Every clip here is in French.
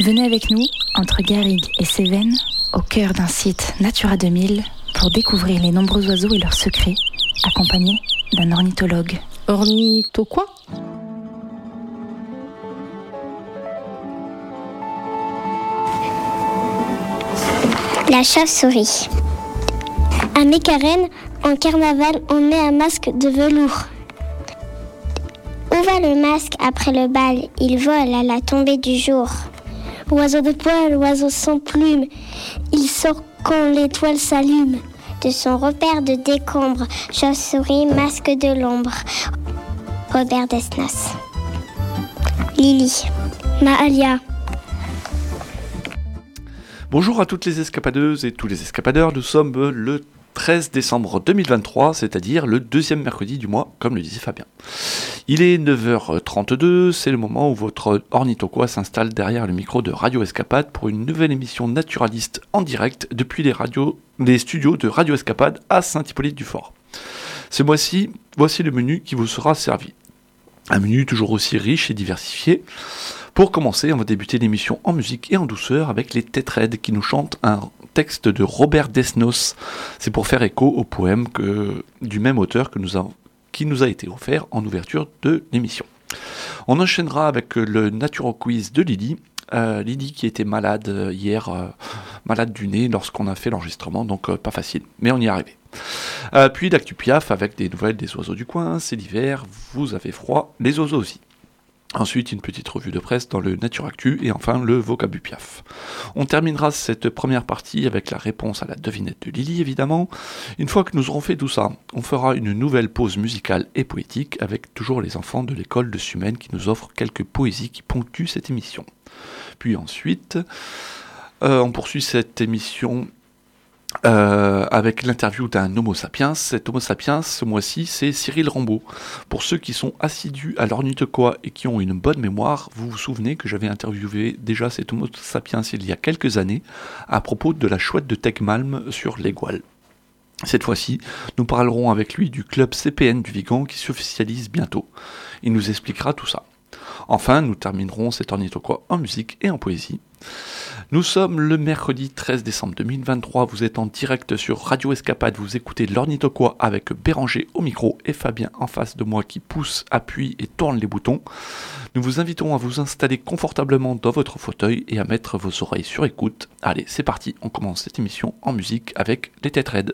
Venez avec nous, entre Garrigues et Cévennes, au cœur d'un site Natura 2000, pour découvrir les nombreux oiseaux et leurs secrets, accompagnés d'un ornithologue. Ornitho quoi ? La chauve-souris. À Mécarène, en carnaval, on met un masque de velours. Où va le masque après le bal ? Il vole à la tombée du jour. Oiseau de poil, oiseau sans plume, il sort quand l'étoile s'allume. De son repère de décombre, chauve-souris, masque de l'ombre. Robert Desnos. Lily. Mahalia. Bonjour à toutes les escapadeuses et tous les escapadeurs, nous sommes le 13 décembre 2023, c'est-à-dire le deuxième mercredi du mois, comme le disait Fabien. Il est 9h32, c'est le moment où votre ornithoquois s'installe derrière le micro de Radio Escapade pour une nouvelle émission naturaliste en direct depuis les studios de Radio Escapade à Saint-Hippolyte-du-Fort. Ce mois-ci, voici le menu qui vous sera servi. Un menu toujours aussi riche et diversifié. Pour commencer, on va débuter l'émission en musique et en douceur avec les Tétraides qui nous chantent un texte de Robert Desnos. C'est pour faire écho au poème du même auteur qui nous a été offert en ouverture de l'émission. On enchaînera avec le Naturo Quiz de Lily. Lily qui était malade hier, malade du nez lorsqu'on a fait l'enregistrement, donc pas facile, mais on y est arrivé. Puis l'actu Piaf avec des nouvelles des oiseaux du coin, c'est l'hiver, vous avez froid, les oiseaux aussi. Ensuite, une petite revue de presse dans le Nature Actu et enfin le Vocabu Piaf. On terminera cette première partie avec la réponse à la devinette de Lily, évidemment. Une fois que nous aurons fait tout ça, on fera une nouvelle pause musicale et poétique avec toujours les enfants de l'école de Sumène qui nous offrent quelques poésies qui ponctuent cette émission. Puis ensuite, on poursuit cette émission avec l'interview d'un Homo sapiens. Cet Homo sapiens, ce mois-ci, c'est Cyril Rambaud. Pour ceux qui sont assidus à l'ornithoquois et qui ont une bonne mémoire, vous vous souvenez que j'avais interviewé déjà cet Homo sapiens il y a quelques années à propos de la chouette de Tegmalm sur l'Égual. Cette fois-ci, nous parlerons avec lui du club CPN du Vigan qui s'officialise bientôt. Il nous expliquera tout ça. Enfin, nous terminerons cet ornithoquois en musique et en poésie. Nous sommes le mercredi 13 décembre 2023, vous êtes en direct sur Radio Escapade, vous écoutez l'ornithoquois avec Béranger au micro et Fabien en face de moi qui pousse, appuie et tourne les boutons. Nous vous invitons à vous installer confortablement dans votre fauteuil et à mettre vos oreilles sur écoute. Allez, c'est parti, on commence cette émission en musique avec les Tétraides.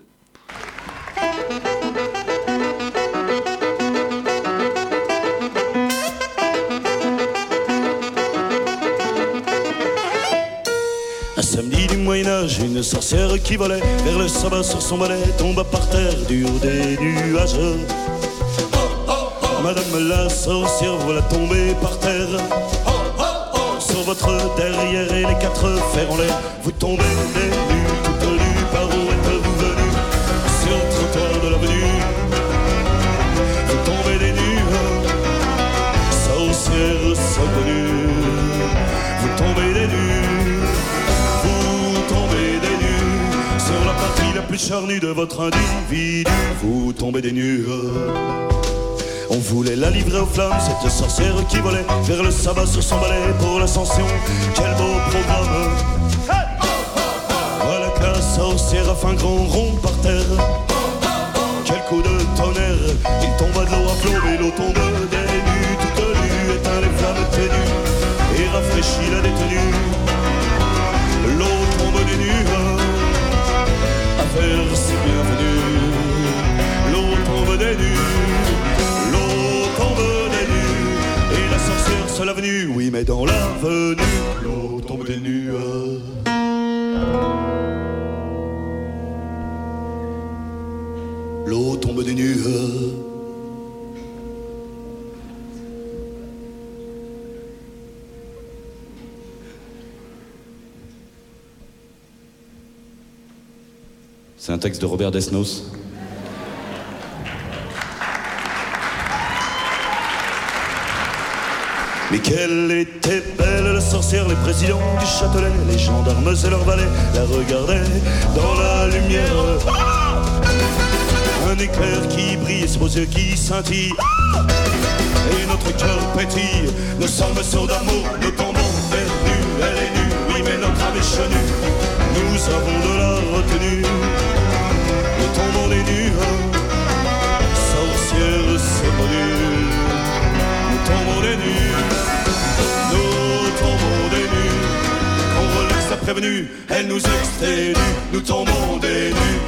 Un samedi du Moyen-Âge, une sorcière qui volait vers le sabbat sur son balai tomba par terre du haut des nuages. Madame la sorcière, voilà tomber par terre. Sur votre derrière et les quatre fers en l'air, vous tombez des nues, toutes nues, par où êtes-vous venue? Sur le trottoir de l'avenue, vous tombez des nues, sorcière inconnue, vous tombez des nues. Sur la partie la plus charnue de votre individu, vous tombez des nues. On voulait la livrer aux flammes, cette sorcière qui volait vers le sabbat sur son balai pour l'ascension. Quel beau programme! Voilà que la sorcière a fait un grand rond par terre. Quel coup de tonnerre! Il tomba de l'eau à flot, mais l'eau tombe des nues, toute nue, éteint les flammes ténues et rafraîchit la détenue. L'eau tombe des nues. C'est bienvenu, l'eau tombe des nues, l'eau tombe des nues, et la sorcière seule avenue, oui mais dans l'avenue, l'eau tombe des nues. L'eau tombe des nues. C'est un texte de Robert Desnos. Mais qu'elle était belle, la sorcière, les présidents du Châtelet, les gendarmes et leurs valets la regardaient dans la lumière. Un éclair qui brille et ses beaux yeux qui scintillent. Et notre cœur pétille, nous sommes sourds d'amour, nous tombons des nues, elle est nue. mais notre âme est chenue. Nous avons de la retenue. Nous tombons des nues, sorcières saumonnue. Nous tombons des nues. Nous tombons des nues. Qu'on relaxe la prévenue, elle nous exténue. Nous tombons des nues.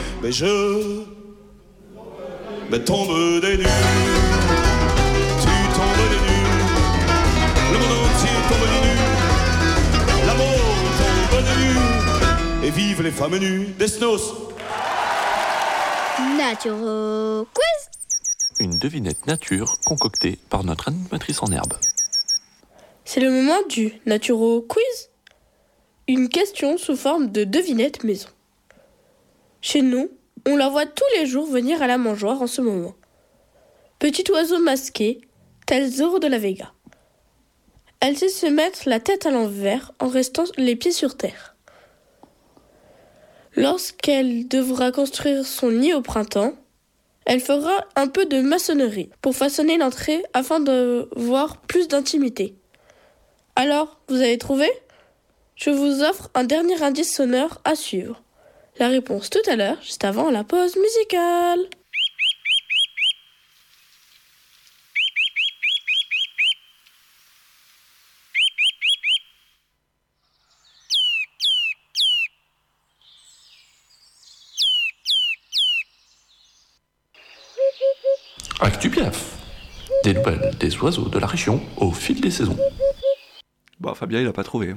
Mais tombe des nues. Tu tombes des nues. Le monde entier tombe des nues. L'amour tombe des nues. Et vive les femmes nues des snos. Naturo Quiz. Une devinette nature concoctée par notre animatrice en herbe. C'est le moment du Naturo Quiz. Une question sous forme de devinette maison. Chez nous, on la voit tous les jours venir à la mangeoire en ce moment. Petit oiseau masqué, tel Zorro de la Vega. Elle sait se mettre la tête à l'envers en restant les pieds sur terre. Lorsqu'elle devra construire son nid au printemps, elle fera un peu de maçonnerie pour façonner l'entrée afin de voir plus d'intimité. Alors, vous avez trouvé ? Je vous offre un dernier indice sonore à suivre. La réponse tout à l'heure, juste avant la pause musicale. ActuPiaf. Des nouvelles des oiseaux de la région au fil des saisons. Bon, Fabien, il a pas trouvé.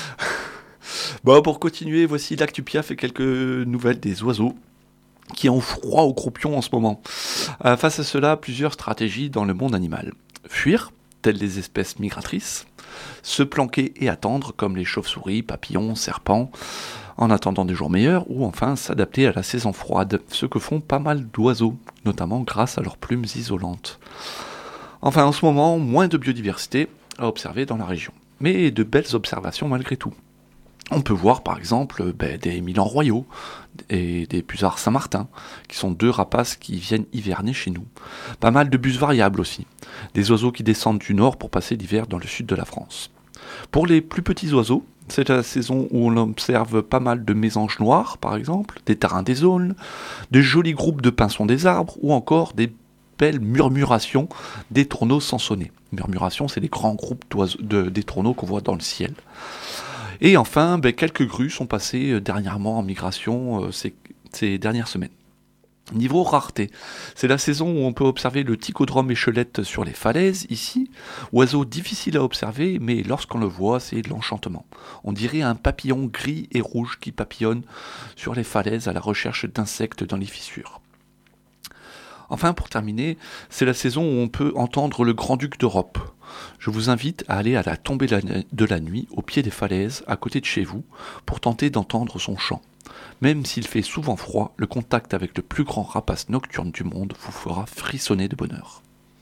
Bon, pour continuer, voici l'ActuPiaf et quelques nouvelles des oiseaux qui ont froid au croupion en ce moment. Face à cela, plusieurs stratégies dans le monde animal. Fuir, telles les espèces migratrices. Se planquer et attendre, comme les chauves-souris, papillons, serpents, en attendant des jours meilleurs, ou enfin s'adapter à la saison froide, ce que font pas mal d'oiseaux, notamment grâce à leurs plumes isolantes. Enfin, en ce moment, moins de biodiversité à observer dans la région, mais de belles observations malgré tout. On peut voir par exemple des milans royaux et des pusards Saint-Martin, qui sont deux rapaces qui viennent hiverner chez nous. Pas mal de bus variables aussi, des oiseaux qui descendent du nord pour passer l'hiver dans le sud de la France. Pour les plus petits oiseaux, c'est la saison où on observe pas mal de mésanges noirs par exemple, des tarins des aulnes, de jolis groupes de pinsons des arbres ou encore des belles murmurations des tourneaux sansonnés. Murmurations, c'est les grands groupes des tourneaux qu'on voit dans le ciel. Et enfin, quelques grues sont passées dernièrement en migration ces dernières semaines. Niveau rareté, c'est la saison où on peut observer le ticodrome échelette sur les falaises, ici. Oiseau difficile à observer, mais lorsqu'on le voit, c'est de l'enchantement. On dirait un papillon gris et rouge qui papillonne sur les falaises à la recherche d'insectes dans les fissures. Enfin, pour terminer, c'est la saison où on peut entendre le grand-duc d'Europe. Je vous invite à aller à la tombée de la nuit, au pied des falaises, à côté de chez vous, pour tenter d'entendre son chant. Même s'il fait souvent froid, le contact avec le plus grand rapace nocturne du monde vous fera frissonner de bonheur.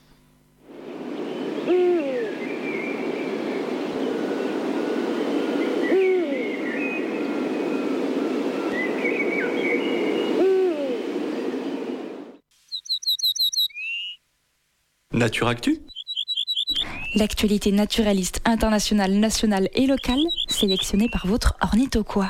Nature Actu ? L'actualité naturaliste internationale, nationale et locale, sélectionnée par votre ornithoquois.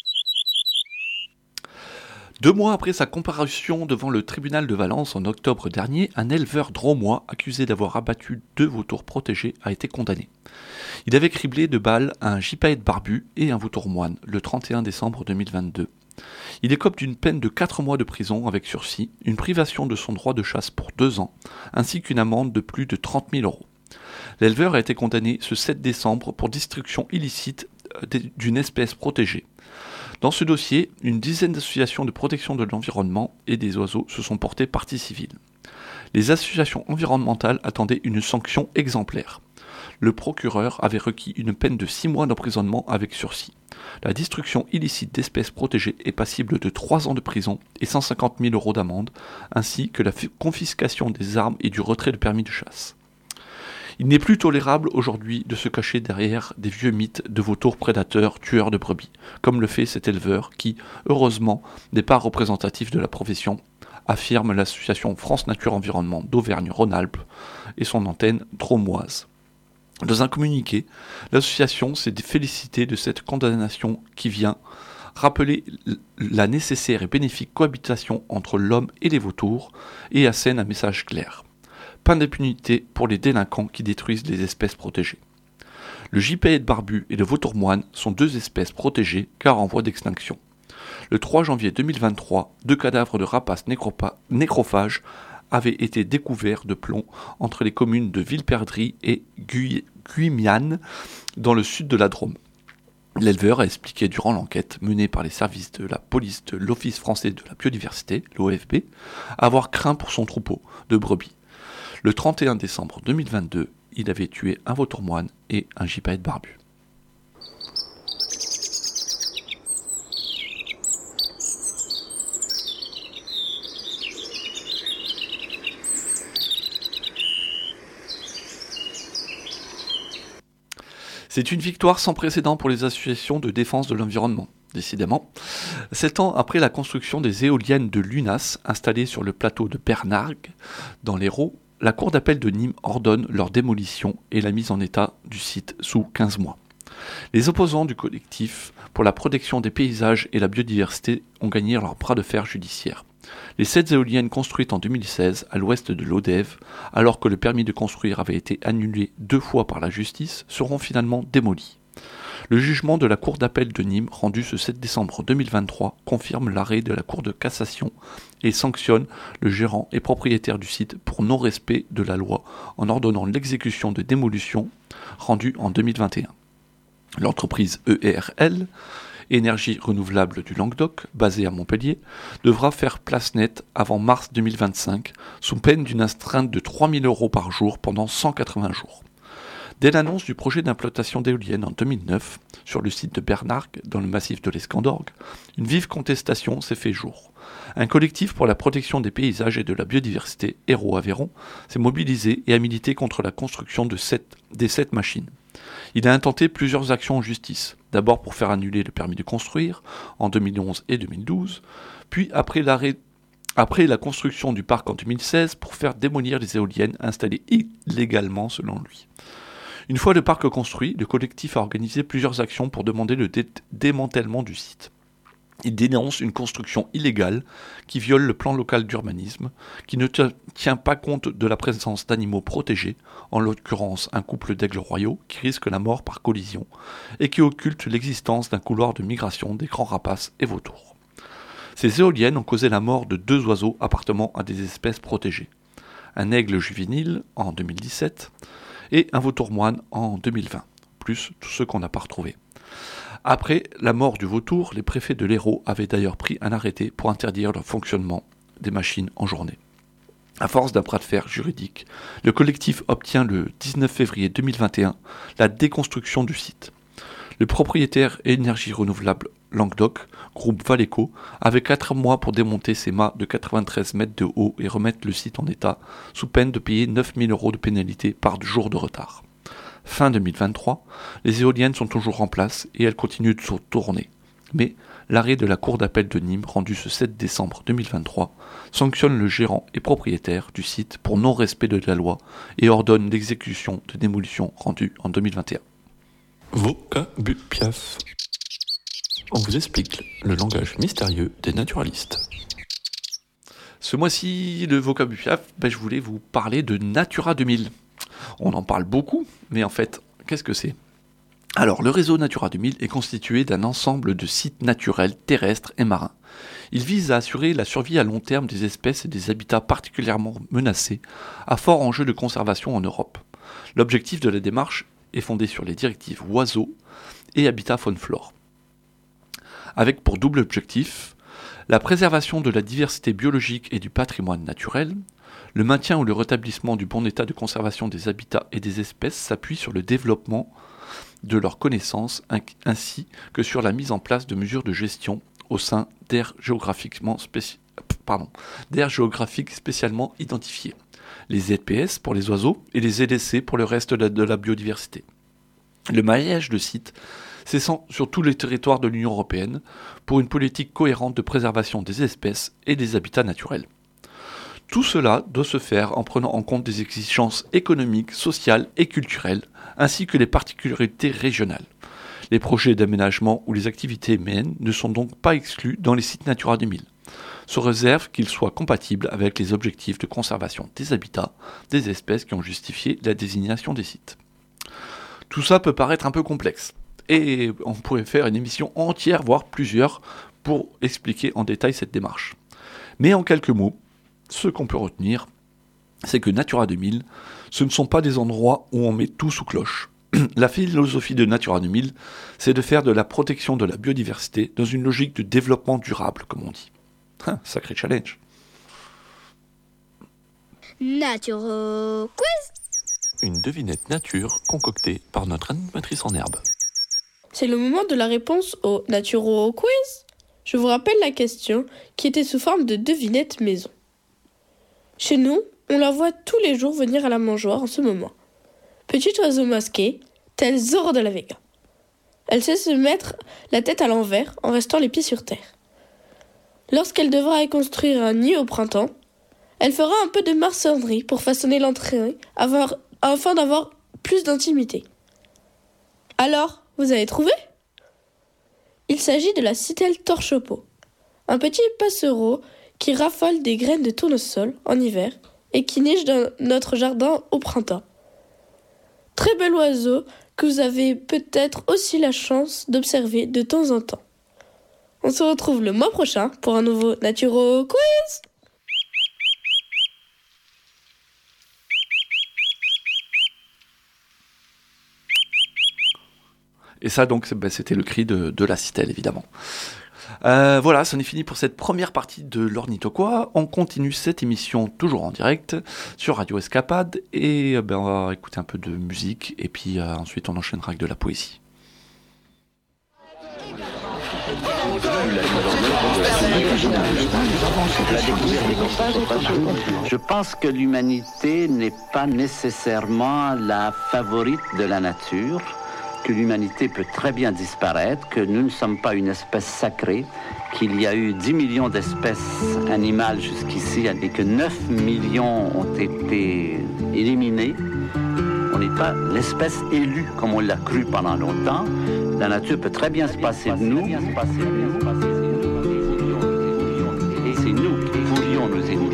2 mois après sa comparution devant le tribunal de Valence en octobre dernier, un éleveur drômois accusé d'avoir abattu 2 vautours protégés a été condamné. Il avait criblé de balles un gypaète barbu et un vautour moine le 31 décembre 2022. Il écope d'une peine de 4 mois de prison avec sursis, une privation de son droit de chasse pour 2 ans, ainsi qu'une amende de plus de 30 000 €. L'éleveur a été condamné ce 7 décembre pour destruction illicite d'une espèce protégée. Dans ce dossier, une dizaine d'associations de protection de l'environnement et des oiseaux se sont portées partie civile. Les associations environnementales attendaient une sanction exemplaire. Le procureur avait requis une peine de 6 mois d'emprisonnement avec sursis. La destruction illicite d'espèces protégées est passible de 3 ans de prison et 150 000 € d'amende, ainsi que la confiscation des armes et du retrait de permis de chasse. Il n'est plus tolérable aujourd'hui de se cacher derrière des vieux mythes de vautours prédateurs, tueurs de brebis, comme le fait cet éleveur qui, heureusement, n'est pas représentatif de la profession, affirme l'association France Nature Environnement d'Auvergne-Rhône-Alpes et son antenne drômoise. Dans un communiqué, l'association s'est félicitée de cette condamnation qui vient rappeler la nécessaire et bénéfique cohabitation entre l'homme et les vautours et assène un message clair. Pas d'impunité pour les délinquants qui détruisent les espèces protégées. Le gypaète barbu et le vautour moine sont 2 espèces protégées car en voie d'extinction. Le 3 janvier 2023, 2 cadavres de rapaces nécrophages avaient été découverts de plomb entre les communes de Villeperdrix et Guymiane dans le sud de la Drôme. L'éleveur a expliqué durant l'enquête menée par les services de la police de l'Office français de la biodiversité, l'OFB, avoir craint pour son troupeau de brebis. Le 31 décembre 2022, il avait tué un vautour moine et un gypaète barbu. C'est une victoire sans précédent pour les associations de défense de l'environnement, décidément. 7 ans après la construction des éoliennes de l'UNAS installées sur le plateau de Bernargues, dans l'Hérault, la Cour d'appel de Nîmes ordonne leur démolition et la mise en état du site sous 15 mois. Les opposants du collectif pour la protection des paysages et la biodiversité ont gagné leur bras de fer judiciaire. Les 7 éoliennes construites en 2016 à l'ouest de l'Odève, alors que le permis de construire avait été annulé 2 fois par la justice, seront finalement démolies. Le jugement de la Cour d'appel de Nîmes, rendu ce 7 décembre 2023, confirme l'arrêt de la Cour de cassation et sanctionne le gérant et propriétaire du site pour non-respect de la loi en ordonnant l'exécution de démolition rendue en 2021. L'entreprise ERL, Énergie renouvelable du Languedoc, basée à Montpellier, devra faire place nette avant mars 2025, sous peine d'une astreinte de 3 000 € par jour pendant 180 jours. Dès l'annonce du projet d'implantation d'éoliennes en 2009, sur le site de Bernargues, dans le massif de l'Escandorgue, une vive contestation s'est fait jour. Un collectif pour la protection des paysages et de la biodiversité, Hérault-Aveyron, s'est mobilisé et a milité contre la construction des 7 machines. Il a intenté plusieurs actions en justice, d'abord pour faire annuler le permis de construire, en 2011 et 2012, puis après la construction du parc en 2016 pour faire démolir les éoliennes installées illégalement selon lui. Une fois le parc construit, le collectif a organisé plusieurs actions pour demander le démantèlement du site. Il dénonce une construction illégale qui viole le plan local d'urbanisme, qui ne tient pas compte de la présence d'animaux protégés, en l'occurrence un couple d'aigles royaux qui risque la mort par collision, et qui occulte l'existence d'un couloir de migration des grands rapaces et vautours. Ces éoliennes ont causé la mort de 2 oiseaux appartenant à des espèces protégées. Un aigle juvénile en 2017 et un vautour moine en 2020, plus tous ceux qu'on n'a pas retrouvés. Après la mort du vautour, les préfets de l'Hérault avaient d'ailleurs pris un arrêté pour interdire le fonctionnement des machines en journée. À force d'un bras de fer juridique, le collectif obtient le 19 février 2021 la déconstruction du site. Le propriétaire Énergie renouvelable Languedoc, groupe Valeco, avait 4 mois pour démonter ces mâts de 93 mètres de haut et remettre le site en état, sous peine de payer 9 000 € de pénalité par jour de retard. Fin 2023, les éoliennes sont toujours en place et elles continuent de tourner. Mais l'arrêt de la Cour d'appel de Nîmes, rendu ce 7 décembre 2023, sanctionne le gérant et propriétaire du site pour non-respect de la loi et ordonne l'exécution de démolition rendue en 2021. Vocabupiaf. On vous explique le langage mystérieux des naturalistes. Ce mois-ci, le Vocabupiaf, je voulais vous parler de Natura 2000. On en parle beaucoup, mais en fait, qu'est-ce que c'est ? Alors, le réseau Natura 2000 est constitué d'un ensemble de sites naturels, terrestres et marins. Il vise à assurer la survie à long terme des espèces et des habitats particulièrement menacés, à fort enjeu de conservation en Europe. L'objectif de la démarche est fondé sur les directives oiseaux et habitat faune-flore. Avec pour double objectif la préservation de la diversité biologique et du patrimoine naturel. Le maintien ou le rétablissement du bon état de conservation des habitats et des espèces s'appuie sur le développement de leurs connaissances ainsi que sur la mise en place de mesures de gestion au sein d'aires géographiques spécialement identifiées. Les ZPS pour les oiseaux et les ZSC pour le reste de la biodiversité. Le maillage de sites s'étend sur tous les territoires de l'Union européenne pour une politique cohérente de préservation des espèces et des habitats naturels. Tout cela doit se faire en prenant en compte des exigences économiques, sociales et culturelles, ainsi que les particularités régionales. Les projets d'aménagement ou les activités humaines ne sont donc pas exclus dans les sites Natura 2000, sous réserve qu'ils soient compatibles avec les objectifs de conservation des habitats, des espèces qui ont justifié la désignation des sites. Tout ça peut paraître un peu complexe, et on pourrait faire une émission entière, voire plusieurs, pour expliquer en détail cette démarche. Mais en quelques mots, ce qu'on peut retenir, c'est que Natura 2000, ce ne sont pas des endroits où on met tout sous cloche. La philosophie de Natura 2000, c'est de faire de la protection de la biodiversité dans une logique de développement durable, comme on dit. Sacré challenge. Naturo Quiz. Une devinette nature concoctée par notre animatrice en herbe. C'est le moment de la réponse au Naturo Quiz. Je vous rappelle la question qui était sous forme de devinette maison. Chez nous, on la voit tous les jours venir à la mangeoire en ce moment. Petit oiseau masqué, tel Zorro de la Vega. Elle sait se mettre la tête à l'envers en restant les pieds sur terre. Lorsqu'elle devra y construire un nid au printemps, elle fera un peu de maçonnerie pour façonner l'entrée afin d'avoir plus d'intimité. Alors, vous avez trouvé ? Il s'agit de la citelle torche-peau, un petit passereau qui raffole des graines de tournesol en hiver et qui niche dans notre jardin au printemps. Très bel oiseau que vous avez peut-être aussi la chance d'observer de temps en temps. On se retrouve le mois prochain pour un nouveau Naturo Quiz. Et ça donc, c'était le cri de la citelle, évidemment. Voilà, c'en est fini pour cette première partie de l'Ornithoquois. On continue cette émission toujours en direct sur Radio Escapade et on va écouter un peu de musique et puis ensuite on enchaînera avec de la poésie. Je pense que l'humanité n'est pas nécessairement la favorite de la nature, que l'humanité peut très bien disparaître, que nous ne sommes pas une espèce sacrée, qu'il y a eu 10 millions d'espèces animales jusqu'ici et que 9 millions ont été éliminées. On n'est pas l'espèce élue comme on l'a cru pendant longtemps. La nature peut très bien se passer de nous. Et c'est nous qui voulions nous élever.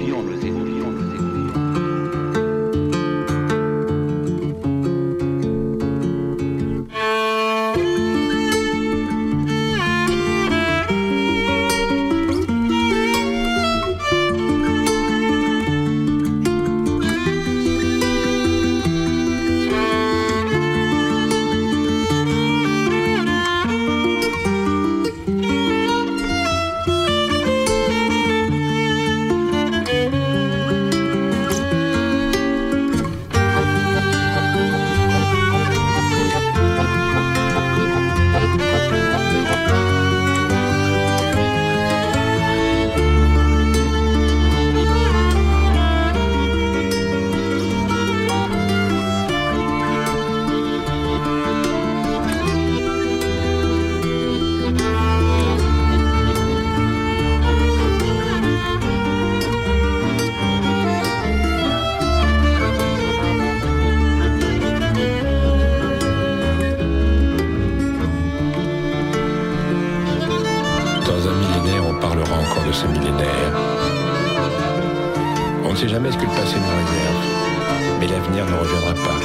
ce millénaire. On ne sait jamais ce que le passé nous réserve, mais l'avenir ne reviendra pas.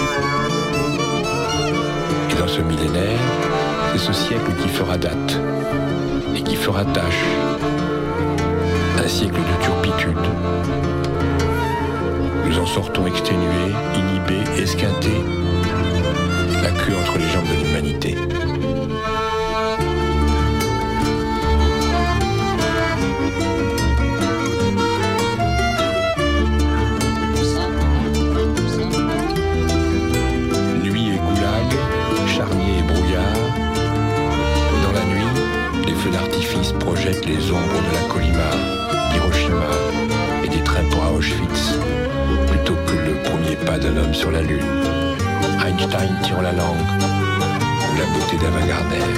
Et dans ce millénaire, c'est ce siècle qui fera date et qui fera tâche. Un siècle de turpitude. Nous en sortons exténués, inhibés, esquintés, la queue entre les jambes de l'humanité. Nuit et goulag, charnier et brouillard. Dans la nuit, les feux d'artifice projettent les ombres de la Colima, d'Hiroshima et des trains pour Auschwitz, plutôt que le premier pas d'un homme sur la Lune. Einstein tire la langue, ou la beauté d'Ava Gardner.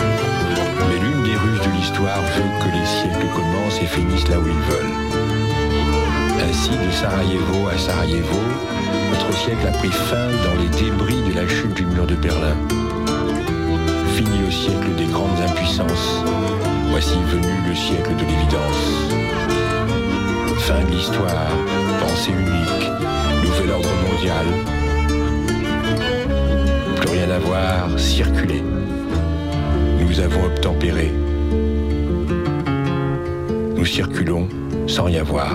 Mais l'une des ruses de l'histoire veut que les siècles commencent et finissent là où ils veulent. Ainsi, de Sarajevo à Sarajevo, notre siècle a pris fin dans les débris de la chute du mur de Berlin. Fini le siècle des grandes impuissances, voici venu le siècle de l'évidence. Fin de l'histoire, pensée unique, nouvel ordre mondial. Plus rien à voir, circuler. Nous avons obtempéré. Nous circulons sans rien voir.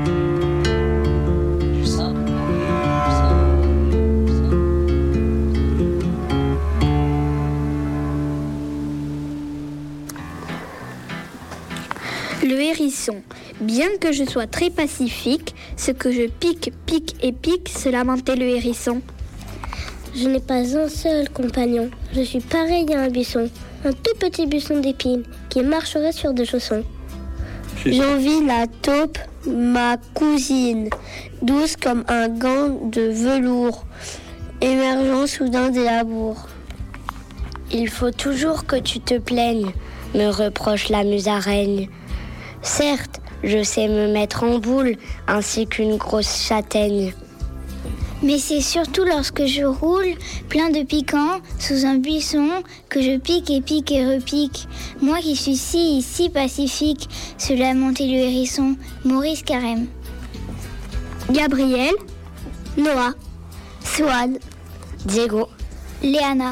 Le hérisson. Bien que je sois très pacifique, ce que je pique, se lamentait le hérisson. Je n'ai pas un seul compagnon. Je suis pareil à un buisson, un tout petit buisson d'épines qui marcherait sur deux chaussons. J'envie la taupe, ma cousine, douce comme un gant de velours, émergeant soudain des labours. Il faut toujours que tu te plaignes, me reproche la musaraigne. Certes, je sais me mettre en boule, ainsi qu'une grosse châtaigne. Mais c'est surtout lorsque je roule, plein de piquants, sous un buisson, que je pique et repique. Moi qui suis si pacifique, se lamentait le hérisson, Maurice Carême. Gabriel, Noah, Swan, Diego, Léana.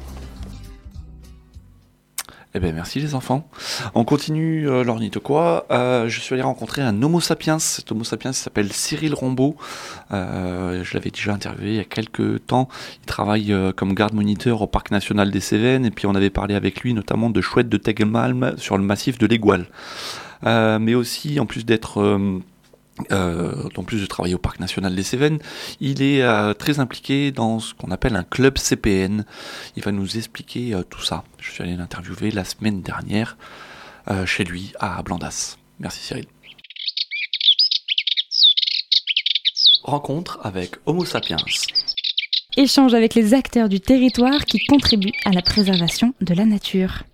Eh bien, merci les enfants. On continue l'ornithoquois. Je suis allé rencontrer un Homo sapiens. Cet Homo sapiens s'appelle Cyril Rombaud. Je l'avais déjà interviewé il y a quelques temps. Il travaille comme garde-moniteur au Parc National des Cévennes. Et puis on avait parlé avec lui notamment de chouettes de Tegelmalm sur le massif de l'Égual. Mais aussi, en plus de travailler au Parc National des Cévennes, il est très impliqué dans ce qu'on appelle un club CPN. Il va nous expliquer tout ça. Je suis allé l'interviewer la semaine dernière chez lui à Blandas. Merci Cyril. Rencontre avec Homo sapiens. Échange avec les acteurs du territoire qui contribuent à la préservation de la nature.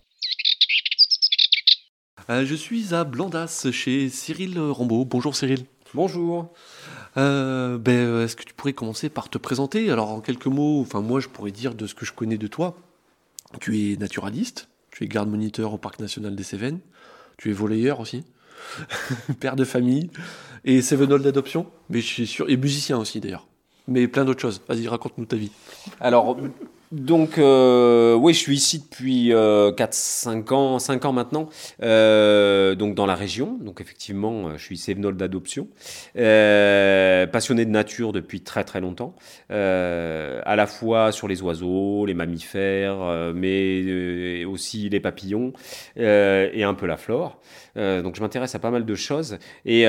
Je suis à Blandas chez Cyril Rombaud. Bonjour Cyril. Bonjour. Est-ce que tu pourrais commencer par te présenter ? Alors en quelques mots, moi je pourrais dire de ce que je connais de toi. Tu es naturaliste, tu es garde-moniteur au Parc National des Cévennes, tu es volleyeur aussi, père de famille et cévenol d'adoption, mais je suis sûr, et musicien aussi d'ailleurs. Mais plein d'autres choses. Vas-y, raconte-nous ta vie. Alors, donc, oui, je suis ici depuis 5 ans maintenant, donc dans la région. Donc, effectivement, je suis cévenol d'adoption, passionné de nature depuis très très longtemps, à la fois sur les oiseaux, les mammifères, mais aussi les papillons et un peu la flore. Donc, je m'intéresse à pas mal de choses. Et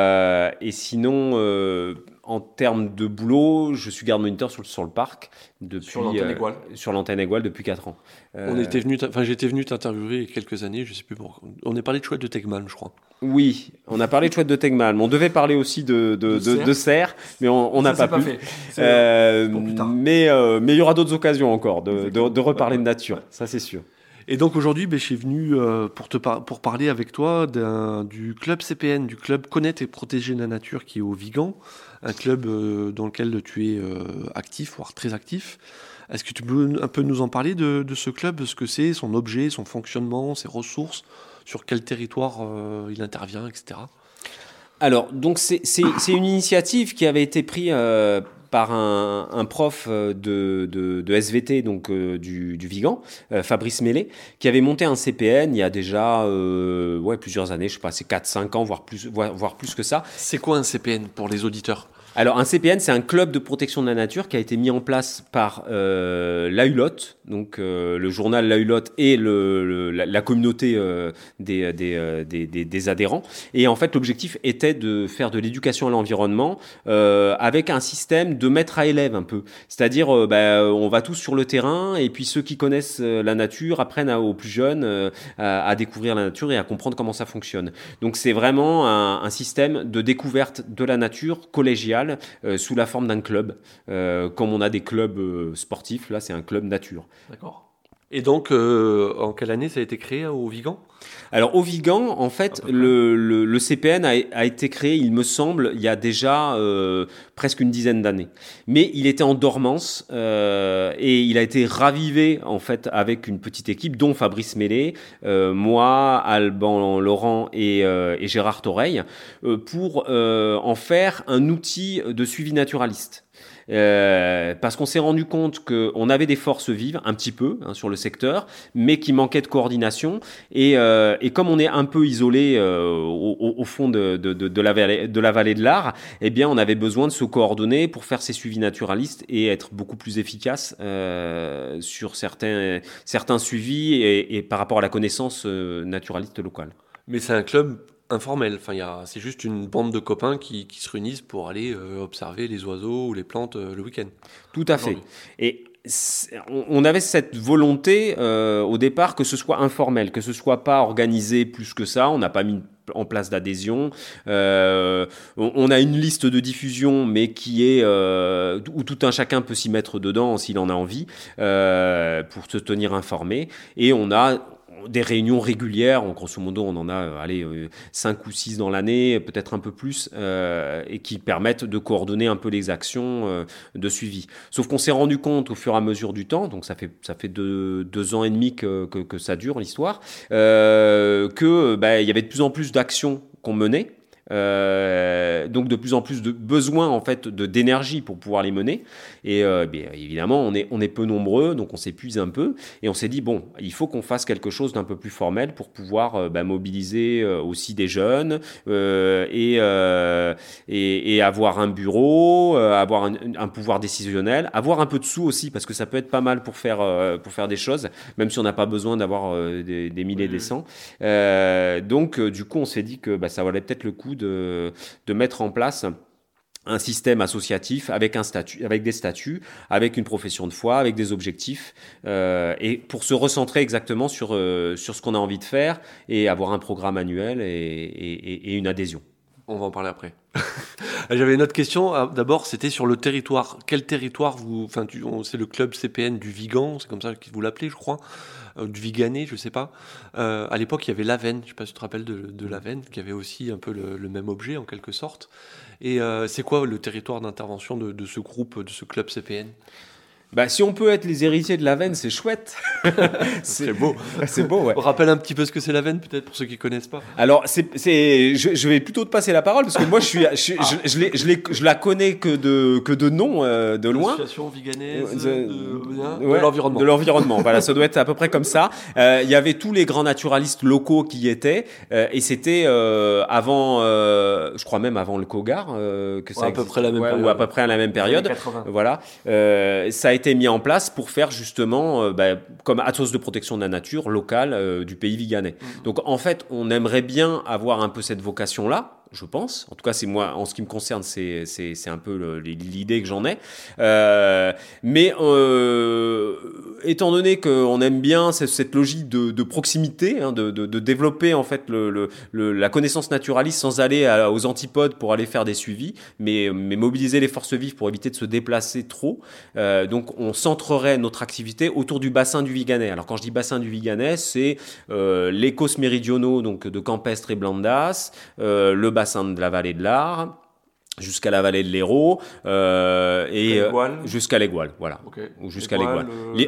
sinon, en termes de boulot, je suis garde-moniteur sur le parc depuis sur l'antenne Égual depuis 4 ans. J'étais venu t'interviewer il y a quelques années, je sais plus pourquoi. On a parlé de chouettes de Tegelmalm, je crois. Oui, on a parlé de chouettes de Tegelmalm. On devait parler aussi de cerfs, mais on n'a pas pu. Mais il y aura d'autres occasions encore de reparler de nature, ça c'est sûr. Et donc aujourd'hui, je suis venu pour parler avec toi du club CPN, du club Connaître et Protéger la Nature qui est au Vigan, un club dans lequel tu es actif, voire très actif. Est-ce que tu peux un peu nous en parler de ce club, ce que c'est, son objet, son fonctionnement, ses ressources, sur quel territoire il intervient, etc. Alors, donc c'est une initiative qui avait été prise par un prof de SVT, donc du Vigan, Fabrice Mellet, qui avait monté un CPN il y a déjà plusieurs années, je sais pas, c'est 4-5 ans, voire plus que ça. C'est quoi un CPN pour les auditeurs ? Alors, un CPN, c'est un club de protection de la nature qui a été mis en place par La Hulotte, donc le journal La Hulotte et la communauté des adhérents. Et en fait, l'objectif était de faire de l'éducation à l'environnement avec un système de maître à élève un peu. C'est-à-dire, on va tous sur le terrain et puis ceux qui connaissent la nature apprennent aux plus jeunes à découvrir la nature et à comprendre comment ça fonctionne. Donc, c'est vraiment un système de découverte de la nature collégiale sous la forme d'un club. Comme on a des clubs sportifs, là c'est un club nature. D'accord. Et donc, en quelle année ça a été créé au Vigan ? Alors au Vigan, en fait, le CPN a été créé, il me semble, il y a déjà presque une dizaine d'années. Mais il était en dormance et il a été ravivé en fait avec une petite équipe, dont Fabrice Mélé, moi, Alban Laurent et Gérard Toreille, pour en faire un outil de suivi naturaliste. Parce qu'on s'est rendu compte qu'on avait des forces vives un petit peu sur le secteur, mais qui manquait de coordination et comme on est un peu isolé au fond de la vallée de l'Ar, eh bien on avait besoin de se coordonner pour faire ces suivis naturalistes et être beaucoup plus efficace sur certains suivis et par rapport à la connaissance naturaliste locale. Mais c'est un club informel, c'est juste une bande de copains qui se réunissent pour aller observer les oiseaux ou les plantes le week-end. Tout à fait. Et on avait cette volonté au départ que ce soit informel, que ce soit pas organisé plus que ça. On n'a pas mis en place d'adhésion. On a une liste de diffusion, mais qui est où tout un chacun peut s'y mettre dedans s'il en a envie pour se tenir informé. Et on a des réunions régulières, grosso modo on en a 5 ou 6 dans l'année, peut-être un peu plus, et qui permettent de coordonner un peu les actions de suivi. Sauf qu'on s'est rendu compte au fur et à mesure du temps, donc ça fait 2 ans et demi que ça dure l'histoire, qu'il y avait de plus en plus d'actions qu'on menait. Donc de plus en plus de besoin en fait d'énergie pour pouvoir les mener et évidemment on est peu nombreux, donc on s'épuise un peu et on s'est dit bon, il faut qu'on fasse quelque chose d'un peu plus formel pour pouvoir mobiliser aussi des jeunes et avoir un bureau, avoir un pouvoir décisionnel, avoir un peu de sous aussi parce que ça peut être pas mal pour faire des choses, même si on n'a pas besoin d'avoir des milliers des cents. Donc du coup on s'est dit que ça valait peut-être le coup de mettre en place un système associatif avec un statut, avec des statuts, avec une profession de foi, avec des objectifs, et pour se recentrer exactement sur ce qu'on a envie de faire et avoir un programme annuel et une adhésion. On va en parler après. J'avais une autre question. D'abord, c'était sur le territoire. Quel territoire c'est le club CPN du Vigan, c'est comme ça que vous l'appelez, je crois, du Viganais, je sais pas. À l'époque, il y avait l'Avenne. Je sais pas si tu te rappelles de l'Avenne, qui avait aussi un peu le même objet en quelque sorte. Et c'est quoi le territoire d'intervention de ce groupe, de ce club CPN ? Si on peut être les héritiers de l'Avenne, c'est chouette. C'est beau. C'est beau, ouais. On rappelle un petit peu ce que c'est l'Avenne, peut-être, pour ceux qui connaissent pas. Alors, je vais plutôt te passer la parole, parce que moi, je la connais que de nom, de loin. L'association viganaise de l'environnement. De l'environnement, voilà, ça doit être à peu près comme ça. Il y avait tous les grands naturalistes locaux qui y étaient, et c'était avant, je crois même avant le Cogar, que ça à peu près la même période. Ou à peu près à la même période. 80. Voilà. Ça a été mis en place pour faire justement comme Atos de protection de la nature locale du pays viganais. Donc en fait, on aimerait bien avoir un peu cette vocation-là, je pense. En tout cas, c'est moi, en ce qui me concerne, c'est un peu l'idée que j'en ai. Mais étant donné qu'on aime bien cette logique de proximité, de développer en fait la connaissance naturaliste sans aller aux antipodes pour aller faire des suivis, mais mobiliser les forces vives pour éviter de se déplacer trop. Donc, on centrerait notre activité autour du bassin du Viganais. Alors, quand je dis bassin du Viganais, c'est les Causses méridionaux, donc de Campestre et Blandas, le bassin de la vallée de l'Ar, jusqu'à la vallée de l'Hérault jusqu'à l'Aigual, voilà. Okay. Ou jusqu'à l'Aigual.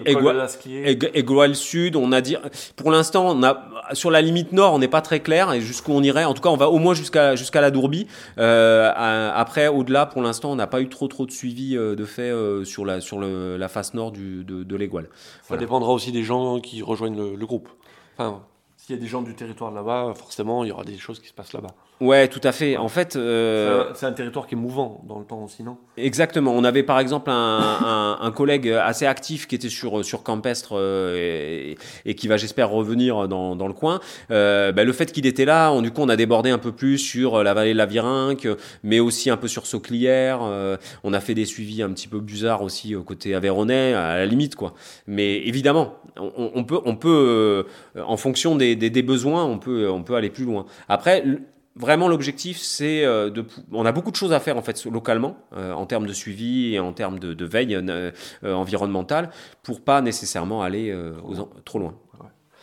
Aigual sud, on a dit pour l'instant sur la limite nord, on n'est pas très clair et jusqu'où on irait. En tout cas, on va au moins jusqu'à la Dourbie. Après au-delà, pour l'instant, on n'a pas eu trop de suivi de fait sur la face nord de l'Aigual. Ça dépendra aussi des gens qui rejoignent le groupe. Enfin, s'il y a des gens du territoire là-bas, forcément, il y aura des choses qui se passent là-bas. Ouais, tout à fait. En fait, c'est un territoire qui est mouvant dans le temps aussi, non ? Exactement. On avait par exemple un collègue assez actif qui était sur Campestre et qui va, j'espère, revenir dans le coin. Le fait qu'il était là, du coup, on a débordé un peu plus sur la vallée de la Virinque, mais aussi un peu sur Sauclière. On a fait des suivis un petit peu bizarres aussi côté Aveyronais, à la limite, quoi. Mais évidemment, on peut en fonction des besoins, on peut aller plus loin. Après, vraiment, l'objectif, c'est on a beaucoup de choses à faire en fait localement en termes de suivi et en termes de veille environnementale pour pas nécessairement aller trop loin.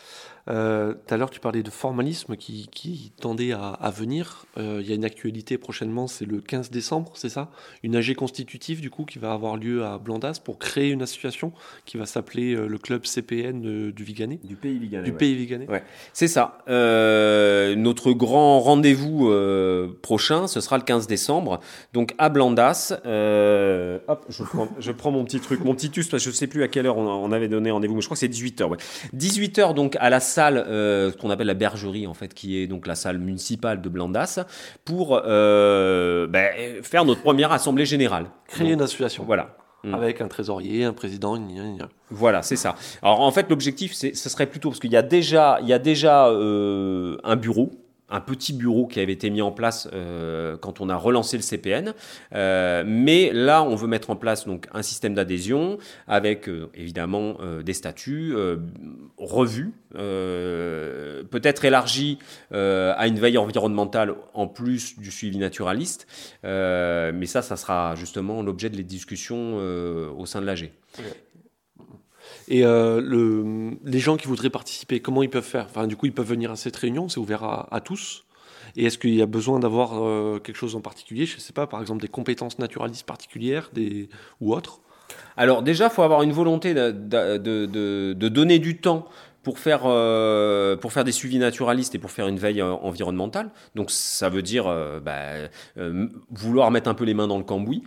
Tout à l'heure, tu parlais de formalisme qui tendait à venir. Il y a une actualité prochainement, c'est le 15 décembre, c'est ça? Une AG constitutive, du coup, qui va avoir lieu à Blandas pour créer une association qui va s'appeler le club CPN du Viganais. Du Pays Viganais. Pays Viganais. Ouais. C'est ça. Notre grand rendez-vous prochain, ce sera le 15 décembre. Donc à Blandas. Hop, je prends mon petit truc, mon petit tuste, parce que je ne sais plus à quelle heure on avait donné rendez-vous, mais je crois que c'est 18h. Ouais. 18h, donc, à la salle qu'on appelle la Bergerie, en fait, qui est donc la salle municipale de Blandas, pour faire notre première assemblée générale. Créer une association. Voilà. Avec un trésorier, un président, Voilà, c'est ça. Alors en fait, l'objectif, ce serait plutôt parce qu'il y a déjà un bureau, un petit bureau qui avait été mis en place quand on a relancé le CPN. Mais là, on veut mettre en place donc un système d'adhésion avec évidemment des statuts revus, peut-être élargi à une veille environnementale en plus du suivi naturaliste. Mais ça sera justement l'objet de les discussions au sein de l'AG. Okay. Et les gens qui voudraient participer, comment ils peuvent faire? Enfin, du coup, ils peuvent venir à cette réunion, c'est ouvert à tous. Et est-ce qu'il y a besoin d'avoir quelque chose en particulier? Je ne sais pas, par exemple des compétences naturalistes particulières ou autres? Alors déjà, il faut avoir une volonté de donner du temps pour faire des suivis naturalistes et pour faire une veille environnementale. Donc ça veut dire vouloir mettre un peu les mains dans le cambouis.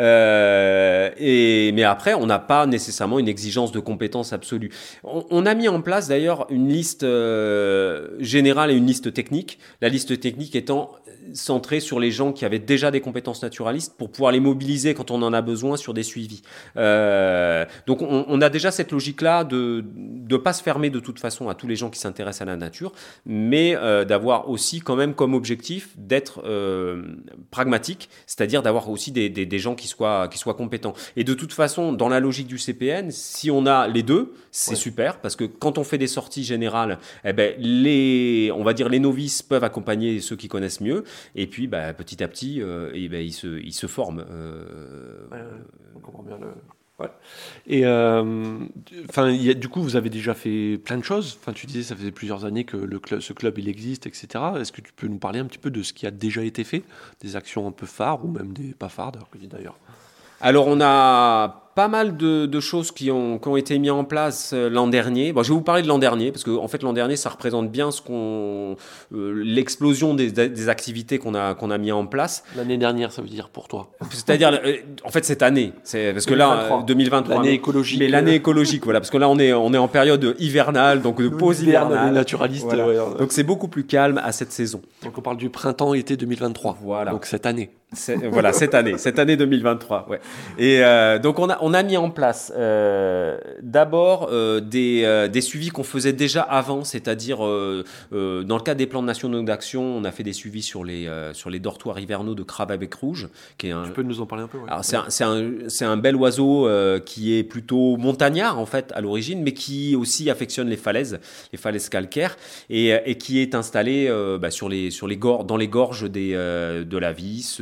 Mais après, on n'a pas nécessairement une exigence de compétences absolue. On a mis en place d'ailleurs une liste générale et une liste technique. La liste technique étant centrée sur les gens qui avaient déjà des compétences naturalistes pour pouvoir les mobiliser quand on en a besoin sur des suivis. Donc on a déjà cette logique-là de ne pas se fermer de toute façon à tous les gens qui s'intéressent à la nature, mais d'avoir aussi quand même comme objectif d'être pragmatique, c'est-à-dire d'avoir aussi des gens qui soient compétents. Et de toute façon, dans la logique du CPN, si on a les deux, c'est super, parce que quand on fait des sorties générales, on va dire les novices peuvent accompagner ceux qui connaissent mieux, et puis petit à petit, ils se forment. On comprend bien le... Ouais. Et du coup, vous avez déjà fait plein de choses. Enfin, tu disais, ça faisait plusieurs années que ce club il existe, etc. Est-ce que tu peux nous parler un petit peu de ce qui a déjà été fait, des actions un peu phares ou même des pas phares d'ailleurs? Alors, on a pas mal de choses qui ont été mises en place l'an dernier. Bon, je vais vous parler de l'an dernier, parce que en fait, l'an dernier, ça représente bien l'explosion des activités qu'on a mis en place. L'année dernière, ça veut dire pour toi? C'est-à-dire, en fait, cette année. Parce que 2023. Là, 2023. L'année écologique. Mais l'année écologique, voilà. Parce que là, on est en période hivernale, donc de pause hivernale. Naturaliste. Voilà. Ouais. Donc, c'est beaucoup plus calme à cette saison. Donc, on parle du printemps-été 2023. Voilà. Donc, cette année. Voilà, cette année 2023. Ouais. Et donc, on a mis en place d'abord des suivis qu'on faisait déjà avant, c'est-à-dire dans le cadre des plans nationaux d'action, on a fait des suivis sur les dortoirs hivernaux de crabe à bec rouge. Qui est tu peux nous en parler un peu? Ouais. Alors, c'est un bel oiseau qui est plutôt montagnard en fait à l'origine, mais qui aussi affectionne les falaises calcaires et qui est installé dans les gorges de la Vis.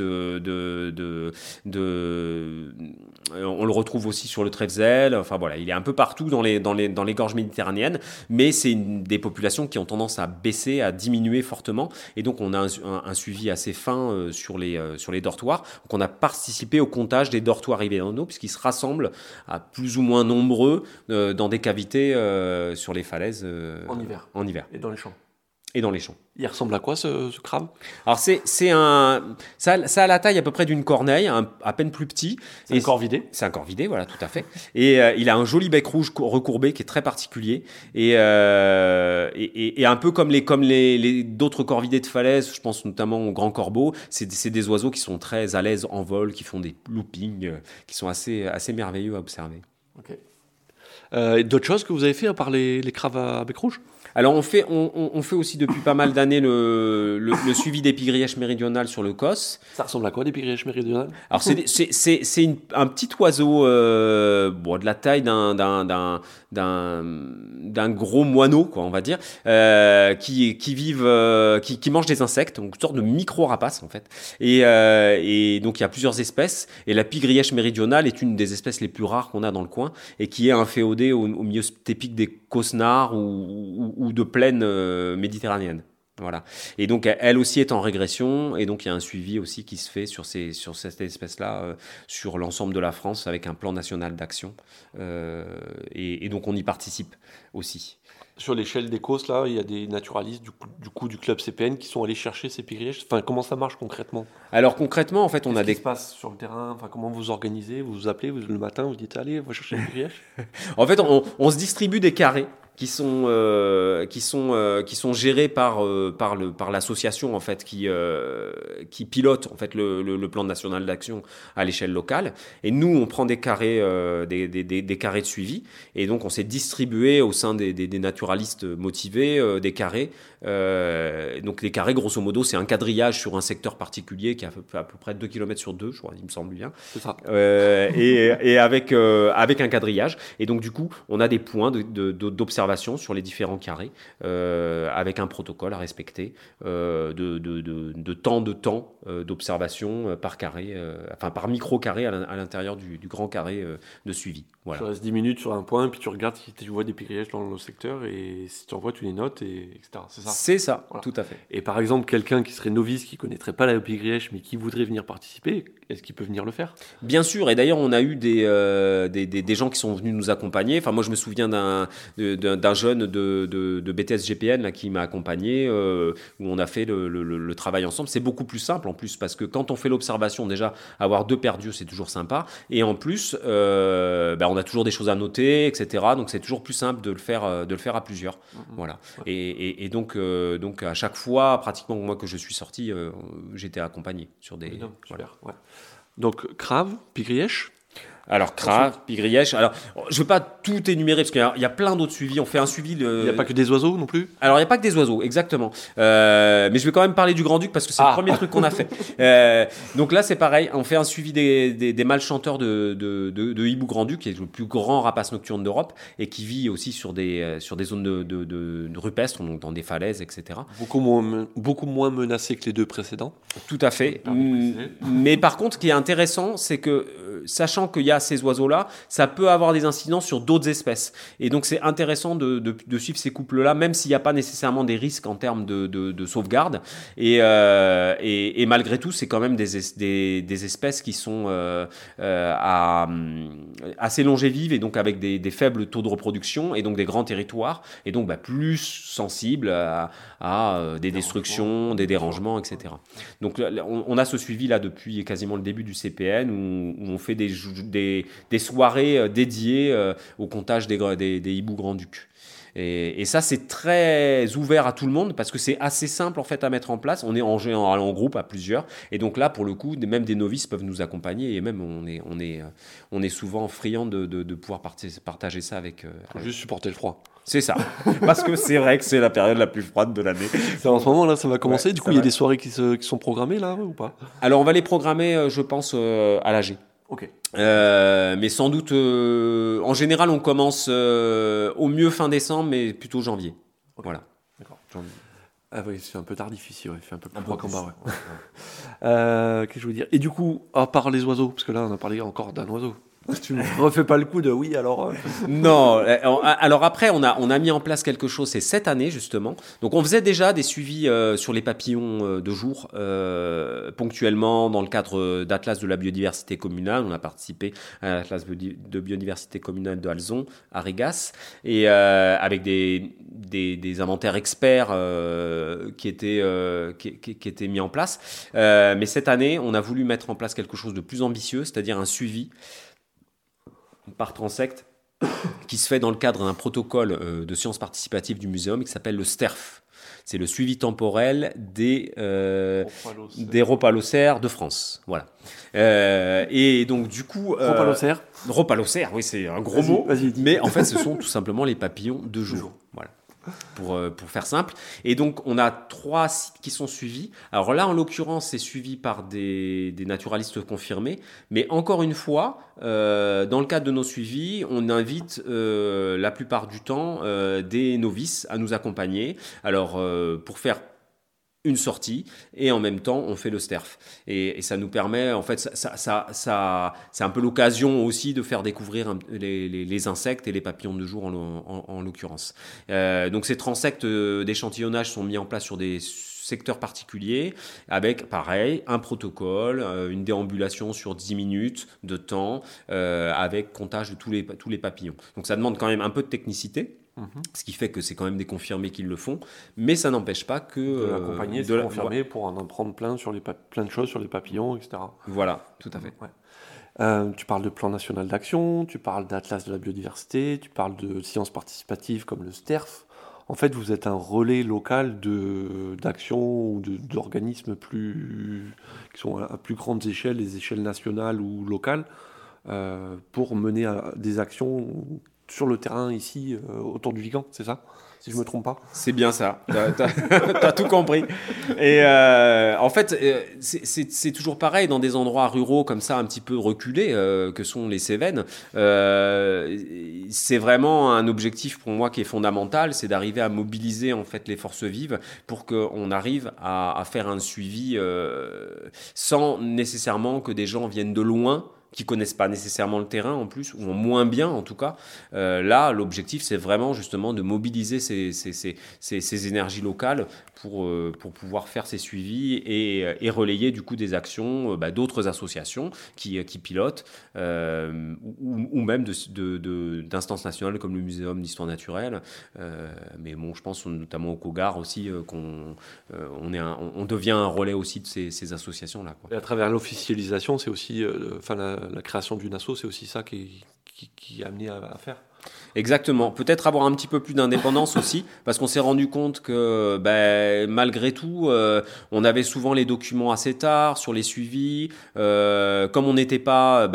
On le retrouve aussi sur le Trefzel. Enfin voilà, il est un peu partout dans les gorges méditerranéennes, mais c'est des populations qui ont tendance à baisser, à diminuer fortement, et donc on a un suivi assez fin sur les dortoirs. Donc on a participé au comptage des dortoirs hivernaux puisqu'ils se rassemblent à plus ou moins nombreux dans des cavités sur les falaises en hiver. Et dans les champs. Il ressemble à quoi ce crabe? Alors ça a la taille à peu près d'une corneille, à peine plus petit. C'est un corvidé. C'est un corvidé, voilà, tout à fait. Et il a un joli bec rouge recourbé qui est très particulier et un peu comme les d'autres corvidés de falaise, je pense notamment au grand corbeau. C'est des oiseaux qui sont très à l'aise en vol, qui font des loopings, qui sont assez merveilleux à observer. Ok. D'autres choses que vous avez fait à part les crabes à bec rouge? Alors on fait aussi depuis pas mal d'années le suivi des pygrièches méridionales sur le COS. Ça ressemble à quoi des pygrièches méridionales? Alors c'est un petit oiseau de la taille d'un gros moineau, quoi, on va dire, qui mange des insectes, donc une sorte de micro-rapace en fait. Et donc il y a plusieurs espèces, et la pygrièche méridionale est une des espèces les plus rares qu'on a dans le coin et qui est inféodée au milieu stépique des Cosnards ou ou de plaine méditerranéenne. Voilà. Et donc elle aussi est en régression, et donc il y a un suivi aussi qui se fait sur cette espèce-là sur l'ensemble de la France avec un plan national d'action, et donc on y participe aussi. Sur l'échelle des causes, là, il y a des naturalistes du club CPN qui sont allés chercher ces pigrièches. Enfin, comment ça marche concrètement ? Alors concrètement, en fait, Qu'est-ce qui se passe sur le terrain ? Enfin, comment vous organisez ? Vous vous appelez le matin, vous dites allez, on va chercher les pigrièches. En fait, on se distribue des carrés qui sont gérés par l'association en fait qui pilote en fait le plan national d'action à l'échelle locale, et nous on prend des carrés des carrés de suivi, et donc on s'est distribué au sein des naturalistes motivés des carrés, donc les carrés grosso modo c'est un quadrillage sur un secteur particulier qui a à peu près 2 km sur 2, je crois, il me semble bien. C'est ça. Et avec un quadrillage, et donc du coup on a des points d'observation sur les différents carrés, avec un protocole à respecter, de temps d'observation par carré, par micro-carré à l'intérieur du grand carré de suivi. Voilà. Tu restes 10 minutes sur un point, puis tu regardes si tu vois des pigrièches dans le secteur, et si tu en vois, tu les notes, etc. C'est ça ? C'est ça, voilà. Tout à fait. Et par exemple, quelqu'un qui serait novice, qui ne connaîtrait pas la pigrièche, mais qui voudrait venir participer, est-ce qu'il peut venir le faire ? Bien sûr, et d'ailleurs, on a eu des gens qui sont venus nous accompagner. Enfin, moi, je me souviens d'un jeune de BTS GPN là, qui m'a accompagné, où on a fait le travail ensemble. C'est beaucoup plus simple en plus, parce que quand on fait l'observation, déjà, avoir 2 paires d'yeux, c'est toujours sympa. Et en plus, on a toujours des choses à noter, etc. Donc c'est toujours plus simple de le faire à plusieurs. Voilà. Et donc à chaque fois, pratiquement moi que je suis sorti, j'étais accompagné sur des. Super. Ouais. Donc crave, pigrièche. Alors, crave, pigrièche. Alors, je ne vais pas tout énumérer parce qu'il y a plein d'autres suivis. On fait un suivi. Il n'y a pas que des oiseaux non plus ? Alors, il n'y a pas que des oiseaux, exactement. Mais je vais quand même parler du Grand-Duc parce que c'est le premier truc qu'on a fait. Donc là, c'est pareil. On fait un suivi des mâles chanteurs de hibou Grand-Duc, qui est le plus grand rapace nocturne d'Europe et qui vit aussi sur des zones de rupestres, donc dans des falaises, etc. Beaucoup moins menacés que les 2 précédents. Tout à fait. Mais par contre, ce qui est intéressant, c'est que, sachant qu'il y a ces oiseaux-là, ça peut avoir des incidences sur d'autres espèces. Et donc, c'est intéressant de suivre ces couples-là, même s'il n'y a pas nécessairement des risques en termes de sauvegarde. Et malgré tout, c'est quand même des espèces qui sont assez longévives, et donc avec des faibles taux de reproduction, et donc des grands territoires, et donc plus sensibles à des destructions, des dérangements, etc. Donc, on a ce suivi-là depuis quasiment le début du CPN, où on fait des soirées dédiées au comptage des hiboux Grand-Duc. Et ça, c'est très ouvert à tout le monde parce que c'est assez simple en fait à mettre en place. On est en général en groupe à plusieurs, et donc là, pour le coup, même des novices peuvent nous accompagner, et même on est souvent friand de pouvoir partager ça avec. Juste supporter le froid. C'est ça, parce que c'est vrai que c'est la période la plus froide de l'année. C'est en ce moment là, ça va commencer. Ouais, du coup, il y a des soirées qui sont programmées là ou pas ? Alors, on va les programmer, je pense, à l'AG. Ok. Mais sans doute, en général, on commence au mieux fin décembre, mais plutôt janvier. Okay. Voilà. D'accord. Janvier. Ah oui, c'est un peu tardif ici, ouais. Il fait un peu plus froid qu'en bas. Ouais. Qu'est-ce que je veux dire ? Et du coup, à part les oiseaux, parce que là, on a parlé encore d'un oiseau. Tu ne refais pas le coup de oui, alors. Non. Alors après, on a mis en place quelque chose, c'est cette année justement. Donc on faisait déjà des suivis sur les papillons de jour, ponctuellement dans le cadre d'Atlas de la biodiversité communale. On a participé à l'Atlas de biodiversité communale de Alzon, à Régas, et avec des inventaires experts qui étaient mis en place. Mais cette année, on a voulu mettre en place quelque chose de plus ambitieux, c'est-à-dire un suivi par transect qui se fait dans le cadre d'un protocole de sciences participatives du muséum qui s'appelle le STERF. C'est le suivi temporel des rhopalocères de France. Voilà. Et donc, du coup. Rhopalocères, oui, c'est un gros mot. Mais en fait, ce sont tout simplement les papillons de jour. Voilà. Pour faire simple. Et donc, on a 3 sites qui sont suivis. Alors là, en l'occurrence, c'est suivi par des naturalistes confirmés. Mais encore une fois, dans le cadre de nos suivis, on invite la plupart du temps des novices à nous accompagner. Alors, pour faire une sortie et en même temps on fait le STERF et ça nous permet en fait ça c'est un peu l'occasion aussi de faire découvrir les insectes et les papillons de jour en l'occurrence. Donc ces transects d'échantillonnage sont mis en place sur des secteurs particuliers avec pareil un protocole, une déambulation sur 10 minutes de temps avec comptage de tous les papillons. Donc ça demande quand même un peu de technicité. Ce qui fait que c'est quand même des confirmés qui le font, mais ça n'empêche pas que de l'accompagner, de confirmer pour en apprendre plein de choses sur les papillons, etc. Voilà, tout à fait. Ouais. Tu parles de plan national d'action, tu parles d'atlas de la biodiversité, tu parles de sciences participatives comme le STERF. En fait, vous êtes un relais local d'action ou d'organismes qui sont à plus grandes échelles, les échelles nationales ou locales, pour mener des actions sur le terrain ici, autour du Vigan, c'est ça ? Si je ne me trompe pas. C'est bien ça, t'as tout compris. Et en fait, c'est toujours pareil dans des endroits ruraux comme ça, un petit peu reculés, que sont les Cévennes. C'est vraiment un objectif pour moi qui est fondamental, c'est d'arriver à mobiliser en fait les forces vives pour qu'on arrive à faire un suivi sans nécessairement que des gens viennent de loin, qui connaissent pas nécessairement le terrain en plus, ou moins bien en tout cas. Là, l'objectif, c'est vraiment justement de mobiliser ces énergies locales pour pouvoir faire ces suivis et relayer du coup des actions d'autres associations qui pilotent, ou même d'instances nationales comme le Muséum d'histoire naturelle. Mais bon, je pense notamment au COGAR aussi, on devient un relais aussi de ces associations-là, quoi. Et à travers l'officialisation, c'est aussi... la création d'une asso, c'est aussi ça qui est amené à faire. Exactement. Peut-être avoir un petit peu plus d'indépendance aussi, parce qu'on s'est rendu compte que malgré tout, on avait souvent les documents assez tard sur les suivis. Comme on n'était pas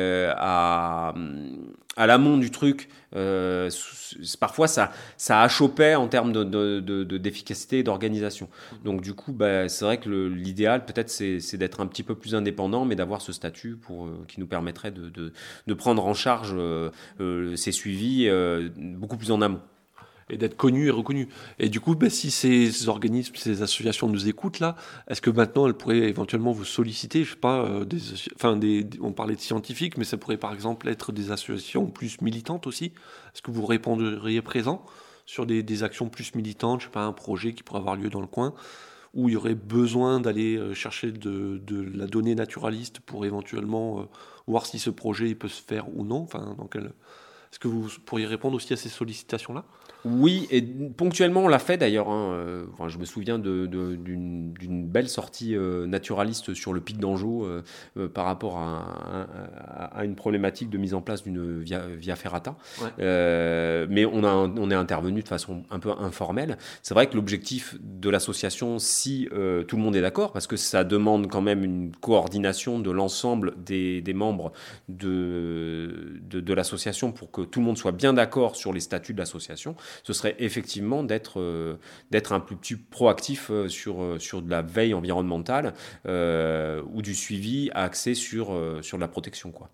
à l'amont du truc, parfois ça achoppait en termes d'efficacité et d'organisation. Donc du coup, c'est vrai que l'idéal peut-être c'est d'être un petit peu plus indépendant, mais d'avoir ce statut qui nous permettrait de prendre en charge ces suivis beaucoup plus en amont. Et d'être connu et reconnu. Et du coup, si ces organismes, ces associations nous écoutent là, est-ce que maintenant elles pourraient éventuellement vous solliciter, je sais pas, on parlait de scientifiques, mais ça pourrait par exemple être des associations plus militantes aussi. Est-ce que vous répondriez présent sur des actions plus militantes, je sais pas, un projet qui pourrait avoir lieu dans le coin, où il y aurait besoin d'aller chercher de la donnée naturaliste pour éventuellement voir si ce projet il peut se faire ou non. Est-ce que vous pourriez répondre aussi à ces sollicitations-là ? Oui, et ponctuellement on l'a fait d'ailleurs. Je me souviens d'une belle sortie naturaliste sur le pic d'Anjou par rapport à une problématique de mise en place d'une via ferrata. Ouais. Mais on est intervenu de façon un peu informelle. C'est vrai que l'objectif de l'association, si tout le monde est d'accord, parce que ça demande quand même une coordination de l'ensemble des membres de l'association pour que tout le monde soit bien d'accord sur les statuts de l'association, ce serait effectivement d'être un peu plus proactif sur de la veille environnementale ou du suivi axé sur de la protection, quoi.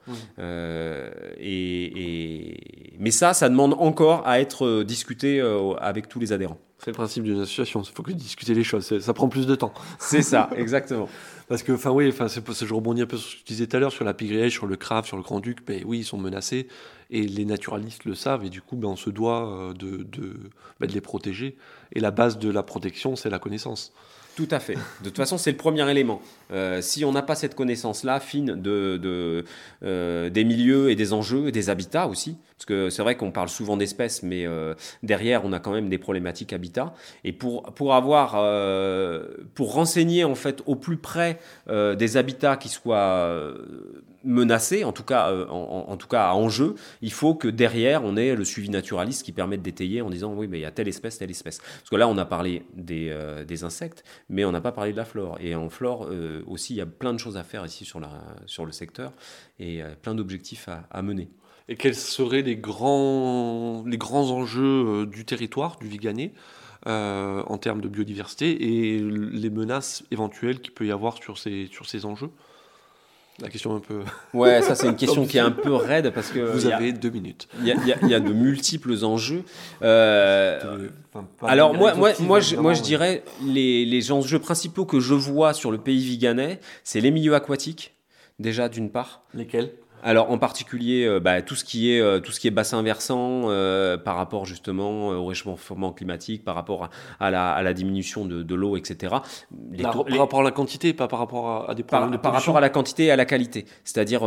Mais ça demande encore à être discuté avec tous les adhérents. C'est le principe d'une association, il faut que discuter les choses, ça prend plus de temps. C'est ça, exactement. Parce que, je rebondis un peu sur ce que je disais tout à l'heure, sur la pigriège, sur le crabe, sur le grand-duc, oui, ils sont menacés, et les naturalistes le savent, et du coup, on se doit de les protéger. Et la base de la protection, c'est la connaissance. Tout à fait. De toute façon, c'est le premier élément. Si on n'a pas cette connaissance-là fine des milieux et des enjeux et des habitats aussi, parce que c'est vrai qu'on parle souvent d'espèces, mais derrière, on a quand même des problématiques habitat. Et pour renseigner en fait au plus près des habitats qui soient menacés, en tout cas à enjeu, il faut que derrière, on ait le suivi naturaliste qui permet de détailler en disant oui, mais il y a telle espèce. Parce que là, on a parlé des insectes, mais on n'a pas parlé de la flore. Et en flore aussi, il y a plein de choses à faire ici sur le secteur et plein d'objectifs à mener. Et quels seraient les grands enjeux du territoire, du Viganais, en termes de biodiversité et les menaces éventuelles qu'il peut y avoir sur ces enjeux ? La question un peu... Ouais, ça c'est une question qui est un peu raide parce que... Vous avez 2 minutes. Il y a de multiples enjeux. Alors moi je dirais les enjeux principaux que je vois sur le pays viganais, c'est les milieux aquatiques, déjà d'une part. Lesquels ? Alors en particulier tout ce qui est bassin versant par rapport justement au réchauffement climatique, par rapport à la diminution de l'eau, etc. Par rapport à la quantité, pas par rapport à des problèmes de pollution. Par rapport à la quantité et à la qualité. C'est-à-dire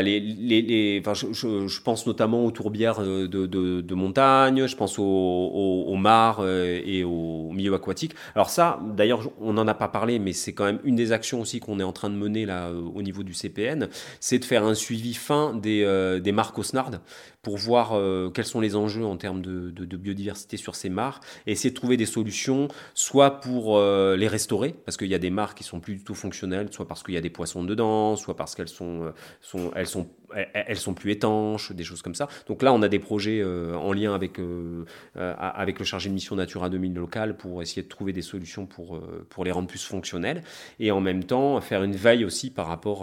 je pense notamment aux tourbières de montagne, je pense aux mares et aux milieux aquatiques. Alors ça, d'ailleurs, on n'en a pas parlé, mais c'est quand même une des actions aussi qu'on est en train de mener là au niveau du CPN, c'est de faire un suivi fin des mares cosnardes pour voir quels sont les enjeux en termes de biodiversité sur ces mares et essayer de trouver des solutions, soit pour les restaurer, parce qu'il y a des mares qui sont plus du tout fonctionnelles, soit parce qu'il y a des poissons dedans, soit parce qu'elles sont plus étanches, des choses comme ça. Donc là, on a des projets en lien avec le chargé de mission Natura 2000 local pour essayer de trouver des solutions pour les rendre plus fonctionnelles et en même temps faire une veille aussi par rapport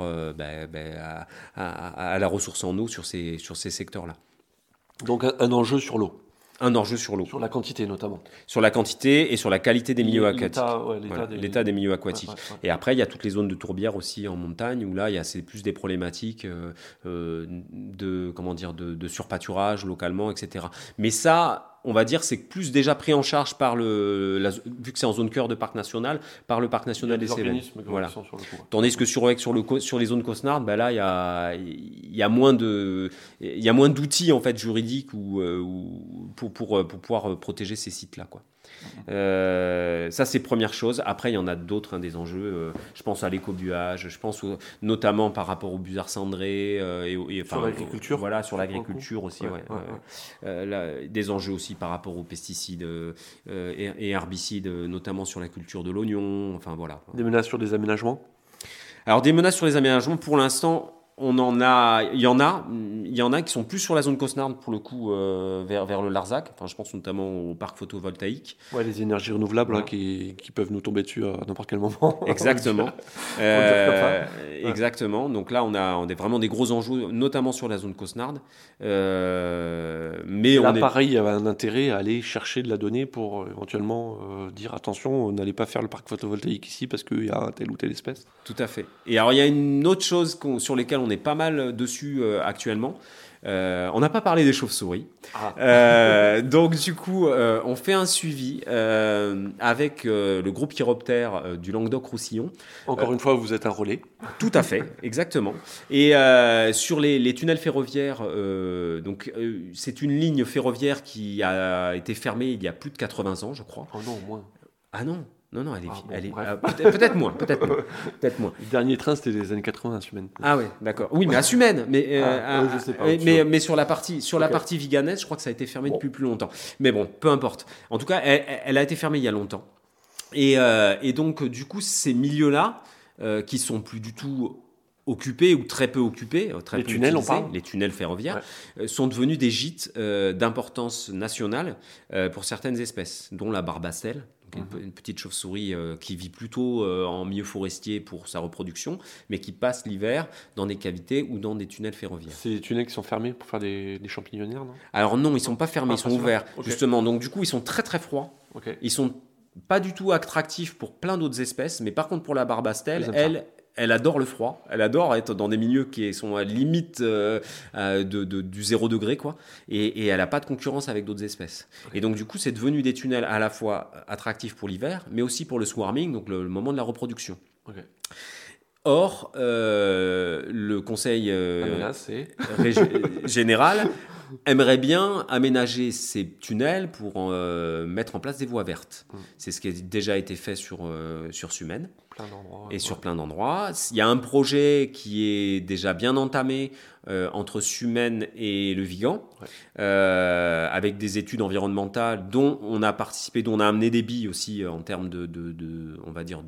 à la ressource en eau sur ces secteurs-là. Donc un enjeu sur l'eau. Un enjeu sur l'eau. Sur la quantité notamment. Sur la quantité et sur la qualité des milieux aquatiques. L'état des milieux aquatiques. Ouais. Et après, il y a toutes les zones de tourbières aussi en montagne où là, c'est plus des problématiques de surpâturage localement, etc. Mais ça, on va dire, c'est plus déjà pris en charge par vu que c'est en zone cœur de parc national, par le parc national des Cévennes. Voilà. Tandis que sur les zones cosnardes, là, il y a moins d'outils en fait juridiques pour pouvoir protéger ces sites-là, quoi. Ça c'est première chose. Après il y en a d'autres, des enjeux, je pense à l'écobuage, je pense notamment par rapport aux busards cendrés sur l'agriculture. Voilà, sur l'agriculture aussi, des enjeux aussi par rapport aux pesticides et herbicides, notamment sur la culture de l'oignon, enfin voilà. Des menaces sur des aménagements. Alors des menaces sur les aménagements, pour l'instant il y en a qui sont plus sur la zone cosnarde pour le coup, vers le Larzac. Enfin, je pense notamment au parc photovoltaïque. Ouais, les énergies renouvelables qui peuvent nous tomber dessus à n'importe quel moment. Exactement. Exactement. Donc là, on a vraiment des gros enjeux, notamment sur la zone cosnarde. Mais pareil, il y avait un intérêt à aller chercher de la donnée pour éventuellement dire attention, n'allez pas faire le parc photovoltaïque ici parce qu'il y a telle ou telle espèce. Tout à fait. Et alors, il y a une autre chose sur lesquelles on est pas mal dessus actuellement. On n'a pas parlé des chauves-souris. Donc du coup, on fait un suivi avec le groupe Chiroptère du Languedoc-Roussillon. Encore une fois, vous êtes un relais. Tout à fait, exactement. Et sur les tunnels ferroviaires, c'est une ligne ferroviaire qui a été fermée il y a plus de 80 ans, je crois. Oh non, moins. Ah non. Non, elle est peut-être moins. Le dernier train, c'était des années 80 à Sumène. Ah oui, d'accord. Oui, mais à Sumène. Je sais pas. Mais sur la partie viganaise, je crois que ça a été fermé depuis plus longtemps. Mais bon, peu importe. En tout cas, elle a été fermée il y a longtemps. Et donc, du coup, ces milieux-là, qui sont plus du tout occupés ou très peu occupés, les tunnels, on parle. Les tunnels ferroviaires, sont devenus des gîtes d'importance nationale pour certaines espèces, dont la barbastelle. Une petite chauve-souris qui vit plutôt en milieu forestier pour sa reproduction, mais qui passe l'hiver dans des cavités ou dans des tunnels ferroviaires. C'est des tunnels qui sont fermés pour faire des champignonnières, non ? Alors non, ils ne sont pas fermés, ils sont ouverts, justement. Donc du coup, ils sont très très froids. Ils ne sont pas du tout attractifs pour plein d'autres espèces, mais par contre pour la barbastelle, elle adore le froid, elle adore être dans des milieux qui sont à limite du 0 degré, quoi. Et elle n'a pas de concurrence avec d'autres espèces. Et donc, du coup, c'est devenu des tunnels à la fois attractifs pour l'hiver, mais aussi pour le swarming, donc le moment de la reproduction. Or, le conseil général aimerait bien aménager ces tunnels pour mettre en place des voies vertes. C'est ce qui a déjà été fait sur Sumène. Sur plein d'endroits. Il y a un projet qui est déjà bien entamé entre Sumène et le Vigan, avec des études environnementales dont on a participé, dont on a amené des billes aussi en termes on va dire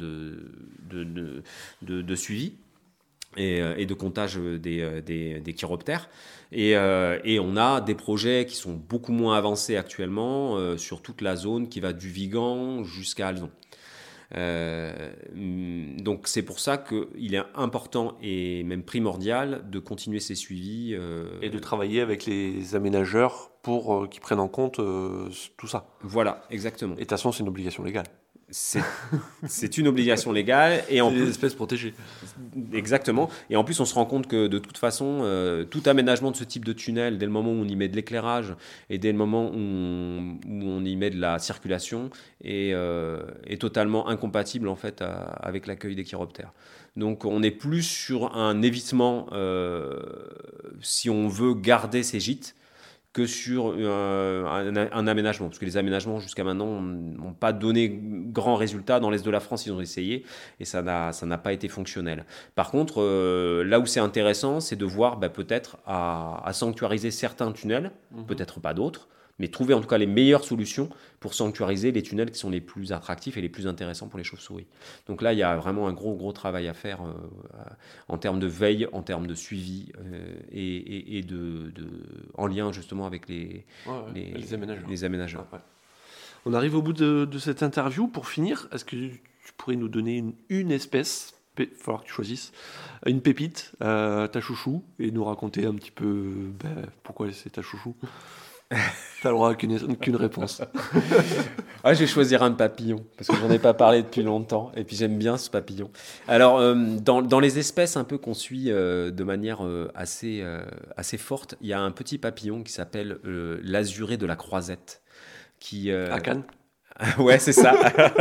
de suivi et de comptage des chiroptères. Et on a des projets qui sont beaucoup moins avancés actuellement sur toute la zone qui va du Vigan jusqu'à Alzon. Donc c'est pour ça qu'il est important et même primordial de continuer ces suivis. Et de travailler avec les aménageurs pour qu'ils prennent en compte tout ça. Voilà, exactement. Et de toute façon, c'est une obligation légale. C'est une obligation légale. Et en c'est plus, des espèces protégées. Exactement. Et en plus, on se rend compte que de toute façon, tout aménagement de ce type de tunnel, dès le moment où on y met de l'éclairage et dès le moment où on y met de la circulation, est totalement incompatible en fait avec l'accueil des chiroptères. Donc on est plus sur un évitement si on veut garder ces gîtes que sur un aménagement. Parce que les aménagements, jusqu'à maintenant, n'ont pas donné grand résultat. Dans l'Est de la France, ils ont essayé et ça n'a pas été fonctionnel. Par contre, là où c'est intéressant, c'est de voir peut-être à sanctuariser certains tunnels, peut-être pas d'autres, mais trouver en tout cas les meilleures solutions pour sanctuariser les tunnels qui sont les plus attractifs et les plus intéressants pour les chauves-souris. Donc là, il y a vraiment un gros travail à faire en termes de veille, en termes de suivi et en lien justement avec les aménageurs. Ouais. On arrive au bout de cette interview. Pour finir, est-ce que tu pourrais nous donner une espèce, il va falloir que tu choisisses, une pépite, ta chouchou, et nous raconter un petit peu pourquoi c'est ta chouchou? T'as le droit à qu'une réponse. Je vais choisir un papillon parce que j'en ai pas parlé depuis longtemps et puis j'aime bien ce papillon. Alors dans les espèces un peu qu'on suit de manière assez forte, il y a un petit papillon qui s'appelle l'azuré de la croisette qui à Cannes. Ouais, c'est ça.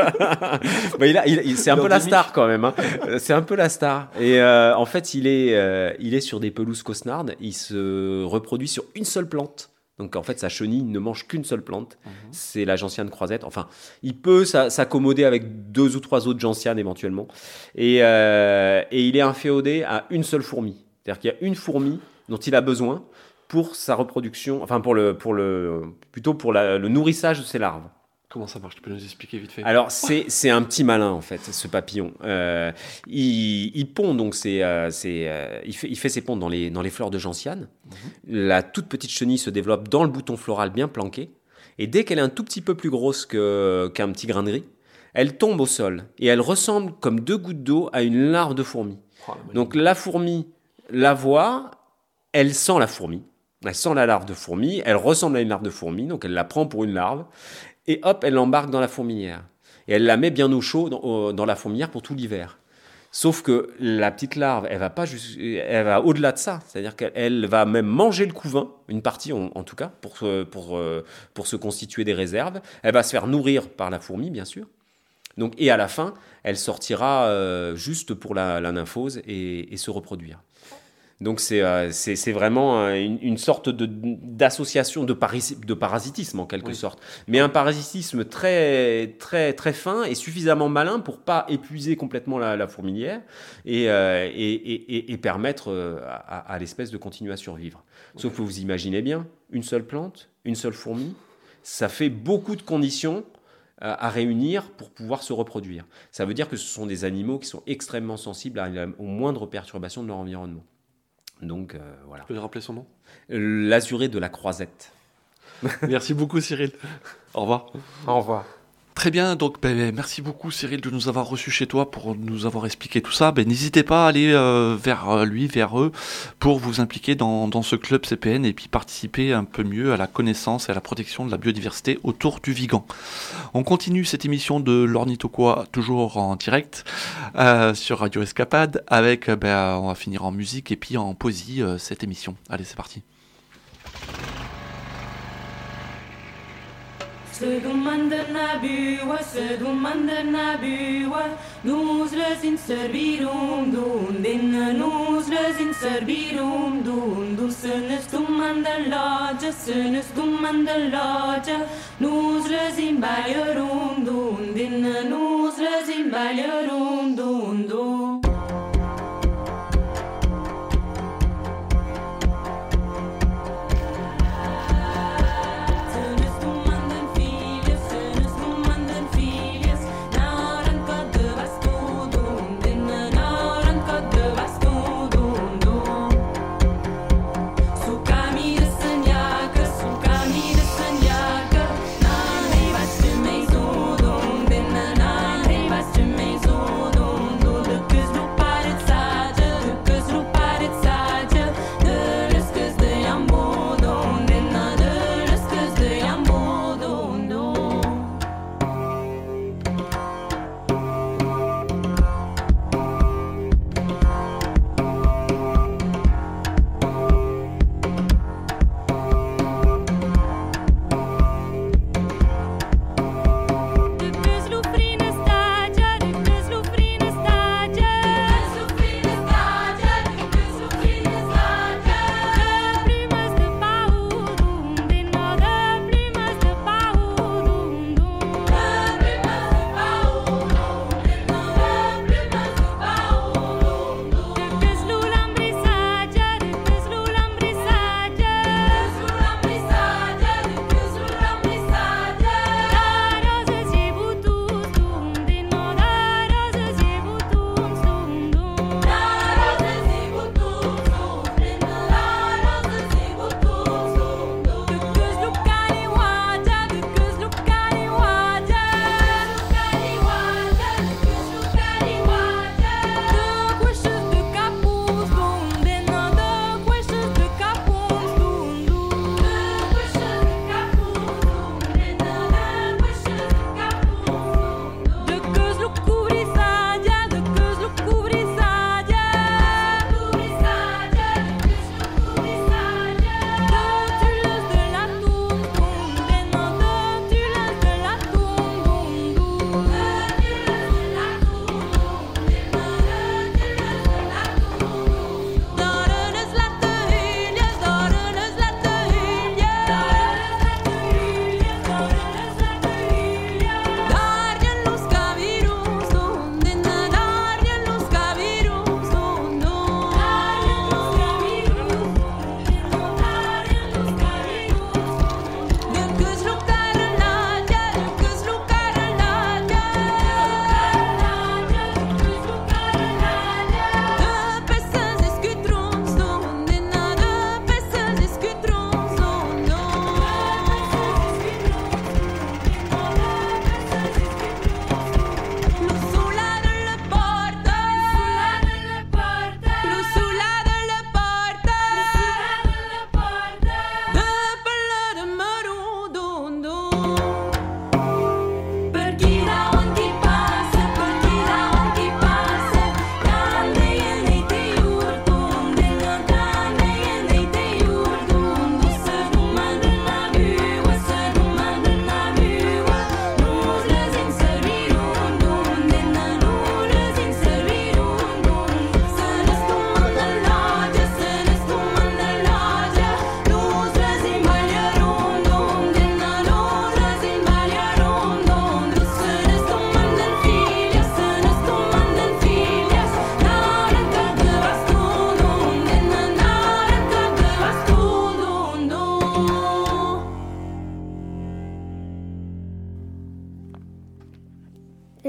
C'est un peu la star quand même. C'est un peu la star. Et en fait, il est sur des pelouses cosnardes. Il se reproduit sur une seule plante. Donc en fait, sa chenille ne mange qu'une seule plante. C'est la gentiane croisette. Enfin, il peut s'accommoder avec 2 ou 3 autres gentianes éventuellement. Et il est inféodé à une seule fourmi. C'est-à-dire qu'il y a une fourmi dont il a besoin pour sa reproduction, enfin plutôt pour le nourrissage de ses larves. Comment ça marche? Tu peux nous expliquer vite fait? Alors, c'est un petit malin, en fait, ce papillon. Il pond, donc, il fait ses ponts dans les fleurs de gentiane. La toute petite chenille se développe dans le bouton floral bien planqué. Et dès qu'elle est un tout petit peu plus grosse qu'un petit grain de riz, elle tombe au sol. Et elle ressemble comme 2 gouttes d'eau à une larve de fourmi. Donc, la fourmi la voit, elle sent la fourmi. Elle sent la larve de fourmi. Elle ressemble à une larve de fourmi, donc elle la prend pour une larve. Et hop, elle l'embarque dans la fourmilière. Et elle la met bien au chaud dans la fourmilière pour tout l'hiver. Sauf que la petite larve, elle va au-delà de ça. C'est-à-dire qu'elle va même manger le couvain, une partie en tout cas, pour se constituer des réserves. Elle va se faire nourrir par la fourmi, bien sûr. Donc, et à la fin, elle sortira juste pour la nymphose et se reproduire. Donc c'est vraiment une sorte d'association de parasitisme en quelque sorte, mais un parasitisme très très très fin et suffisamment malin pour pas épuiser complètement la fourmilière et permettre à l'espèce de continuer à survivre. Sauf que vous imaginez bien, une seule plante, une seule fourmi, ça fait beaucoup de conditions à réunir pour pouvoir se reproduire. Ça veut dire que ce sont des animaux qui sont extrêmement sensibles aux moindres perturbations de leur environnement. Donc voilà. Tu peux rappeler son nom? L'azuré de la croisette. Merci beaucoup Cyril. Au revoir. Au revoir. Très bien, donc merci beaucoup Cyril de nous avoir reçus chez toi pour nous avoir expliqué tout ça. N'hésitez pas à aller vers eux pour vous impliquer dans ce club CPN et puis participer un peu mieux à la connaissance et à la protection de la biodiversité autour du Vigan. On continue cette émission de l'Ornithoquois toujours en direct sur Radio Escapade avec, on va finir en musique et puis en poésie cette émission. Allez, c'est parti. Sedumandana bua, nous les inservirum dun, nous les inservirum dun, senes dumandalaja, nous les imbaillerum dun, nous les imbaillerum dun. Best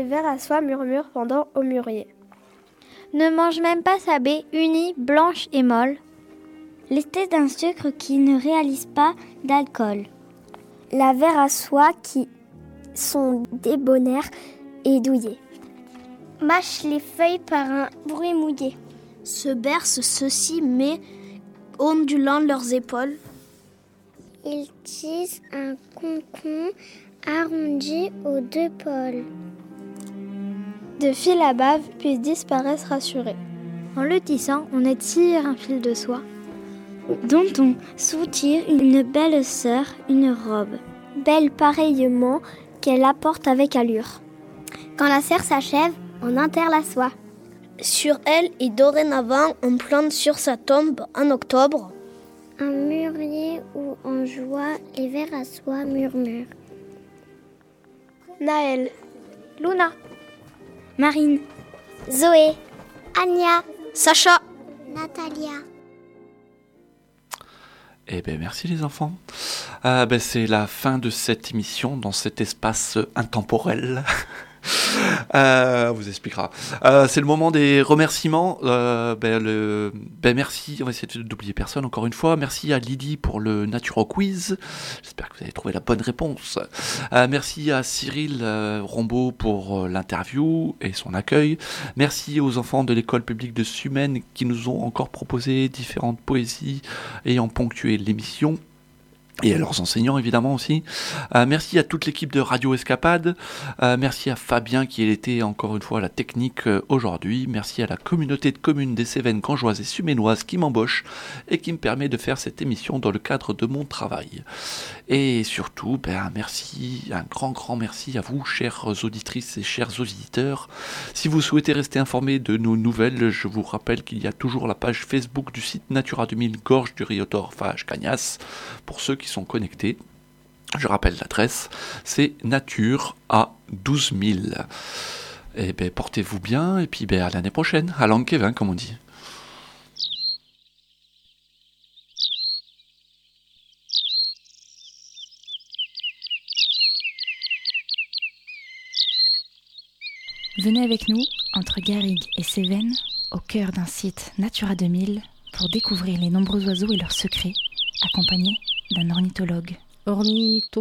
vers à soie murmurent pendant au mûrier. Ne mange même pas sa baie unie, blanche et molle. L'été d'un sucre qui ne réalise pas d'alcool. La vers à soie qui sont débonnaires et douillés. Mâchent les feuilles par un bruit mouillé. Se bercent ceux-ci, mais ondulant leurs épaules. Ils tissent un concon arrondi aux 2 pôles. De fil à bave, puis disparaissent rassurés. En le tissant, on étire un fil de soie, dont on soutire une belle sœur, une robe, belle pareillement qu'elle apporte avec allure. Quand la serre s'achève, on enterre la soie. Sur elle et dorénavant, on plante sur sa tombe en octobre un mûrier où en joie les vers à soie murmurent. Naël, Luna, Marine, Zoé, Anya, Sacha, Natalia. Eh bien, merci les enfants. C'est la fin de cette émission dans cet espace intemporel. On vous expliquera. C'est le moment des remerciements. Merci. On va essayer d'oublier personne encore une fois. Merci à Lydie pour le Naturo Quiz. J'espère que vous avez trouvé la bonne réponse. Merci à Cyril Rombaud pour l'interview et son accueil. Merci aux enfants de l'école publique de Sumène qui nous ont encore proposé différentes poésies ayant ponctué l'émission. Et à leurs enseignants évidemment aussi. Merci à toute l'équipe de Radio Escapade. Merci à Fabien qui était encore une fois à la technique aujourd'hui. Merci à la communauté de communes des Cévennes gangeoises et suménoises qui m'embauche et qui me permet de faire cette émission dans le cadre de mon travail. Et surtout, merci, un grand merci à vous, chères auditrices et chers auditeurs. Si vous souhaitez rester informés de nos nouvelles, je vous rappelle qu'il y a toujours la page Facebook du site Natura 2000 Gorge du Riotor Fage Cagnas pour ceux qui sont connectés. Je rappelle l'adresse, c'est Nature à 12 000. Et portez-vous bien, et puis à l'année prochaine, à Languevin comme on dit. Venez avec nous, entre Garrigues et Cévennes, au cœur d'un site Natura 2000, pour découvrir les nombreux oiseaux et leurs secrets, accompagnés d'un ornithologue. Ornitho quoi ?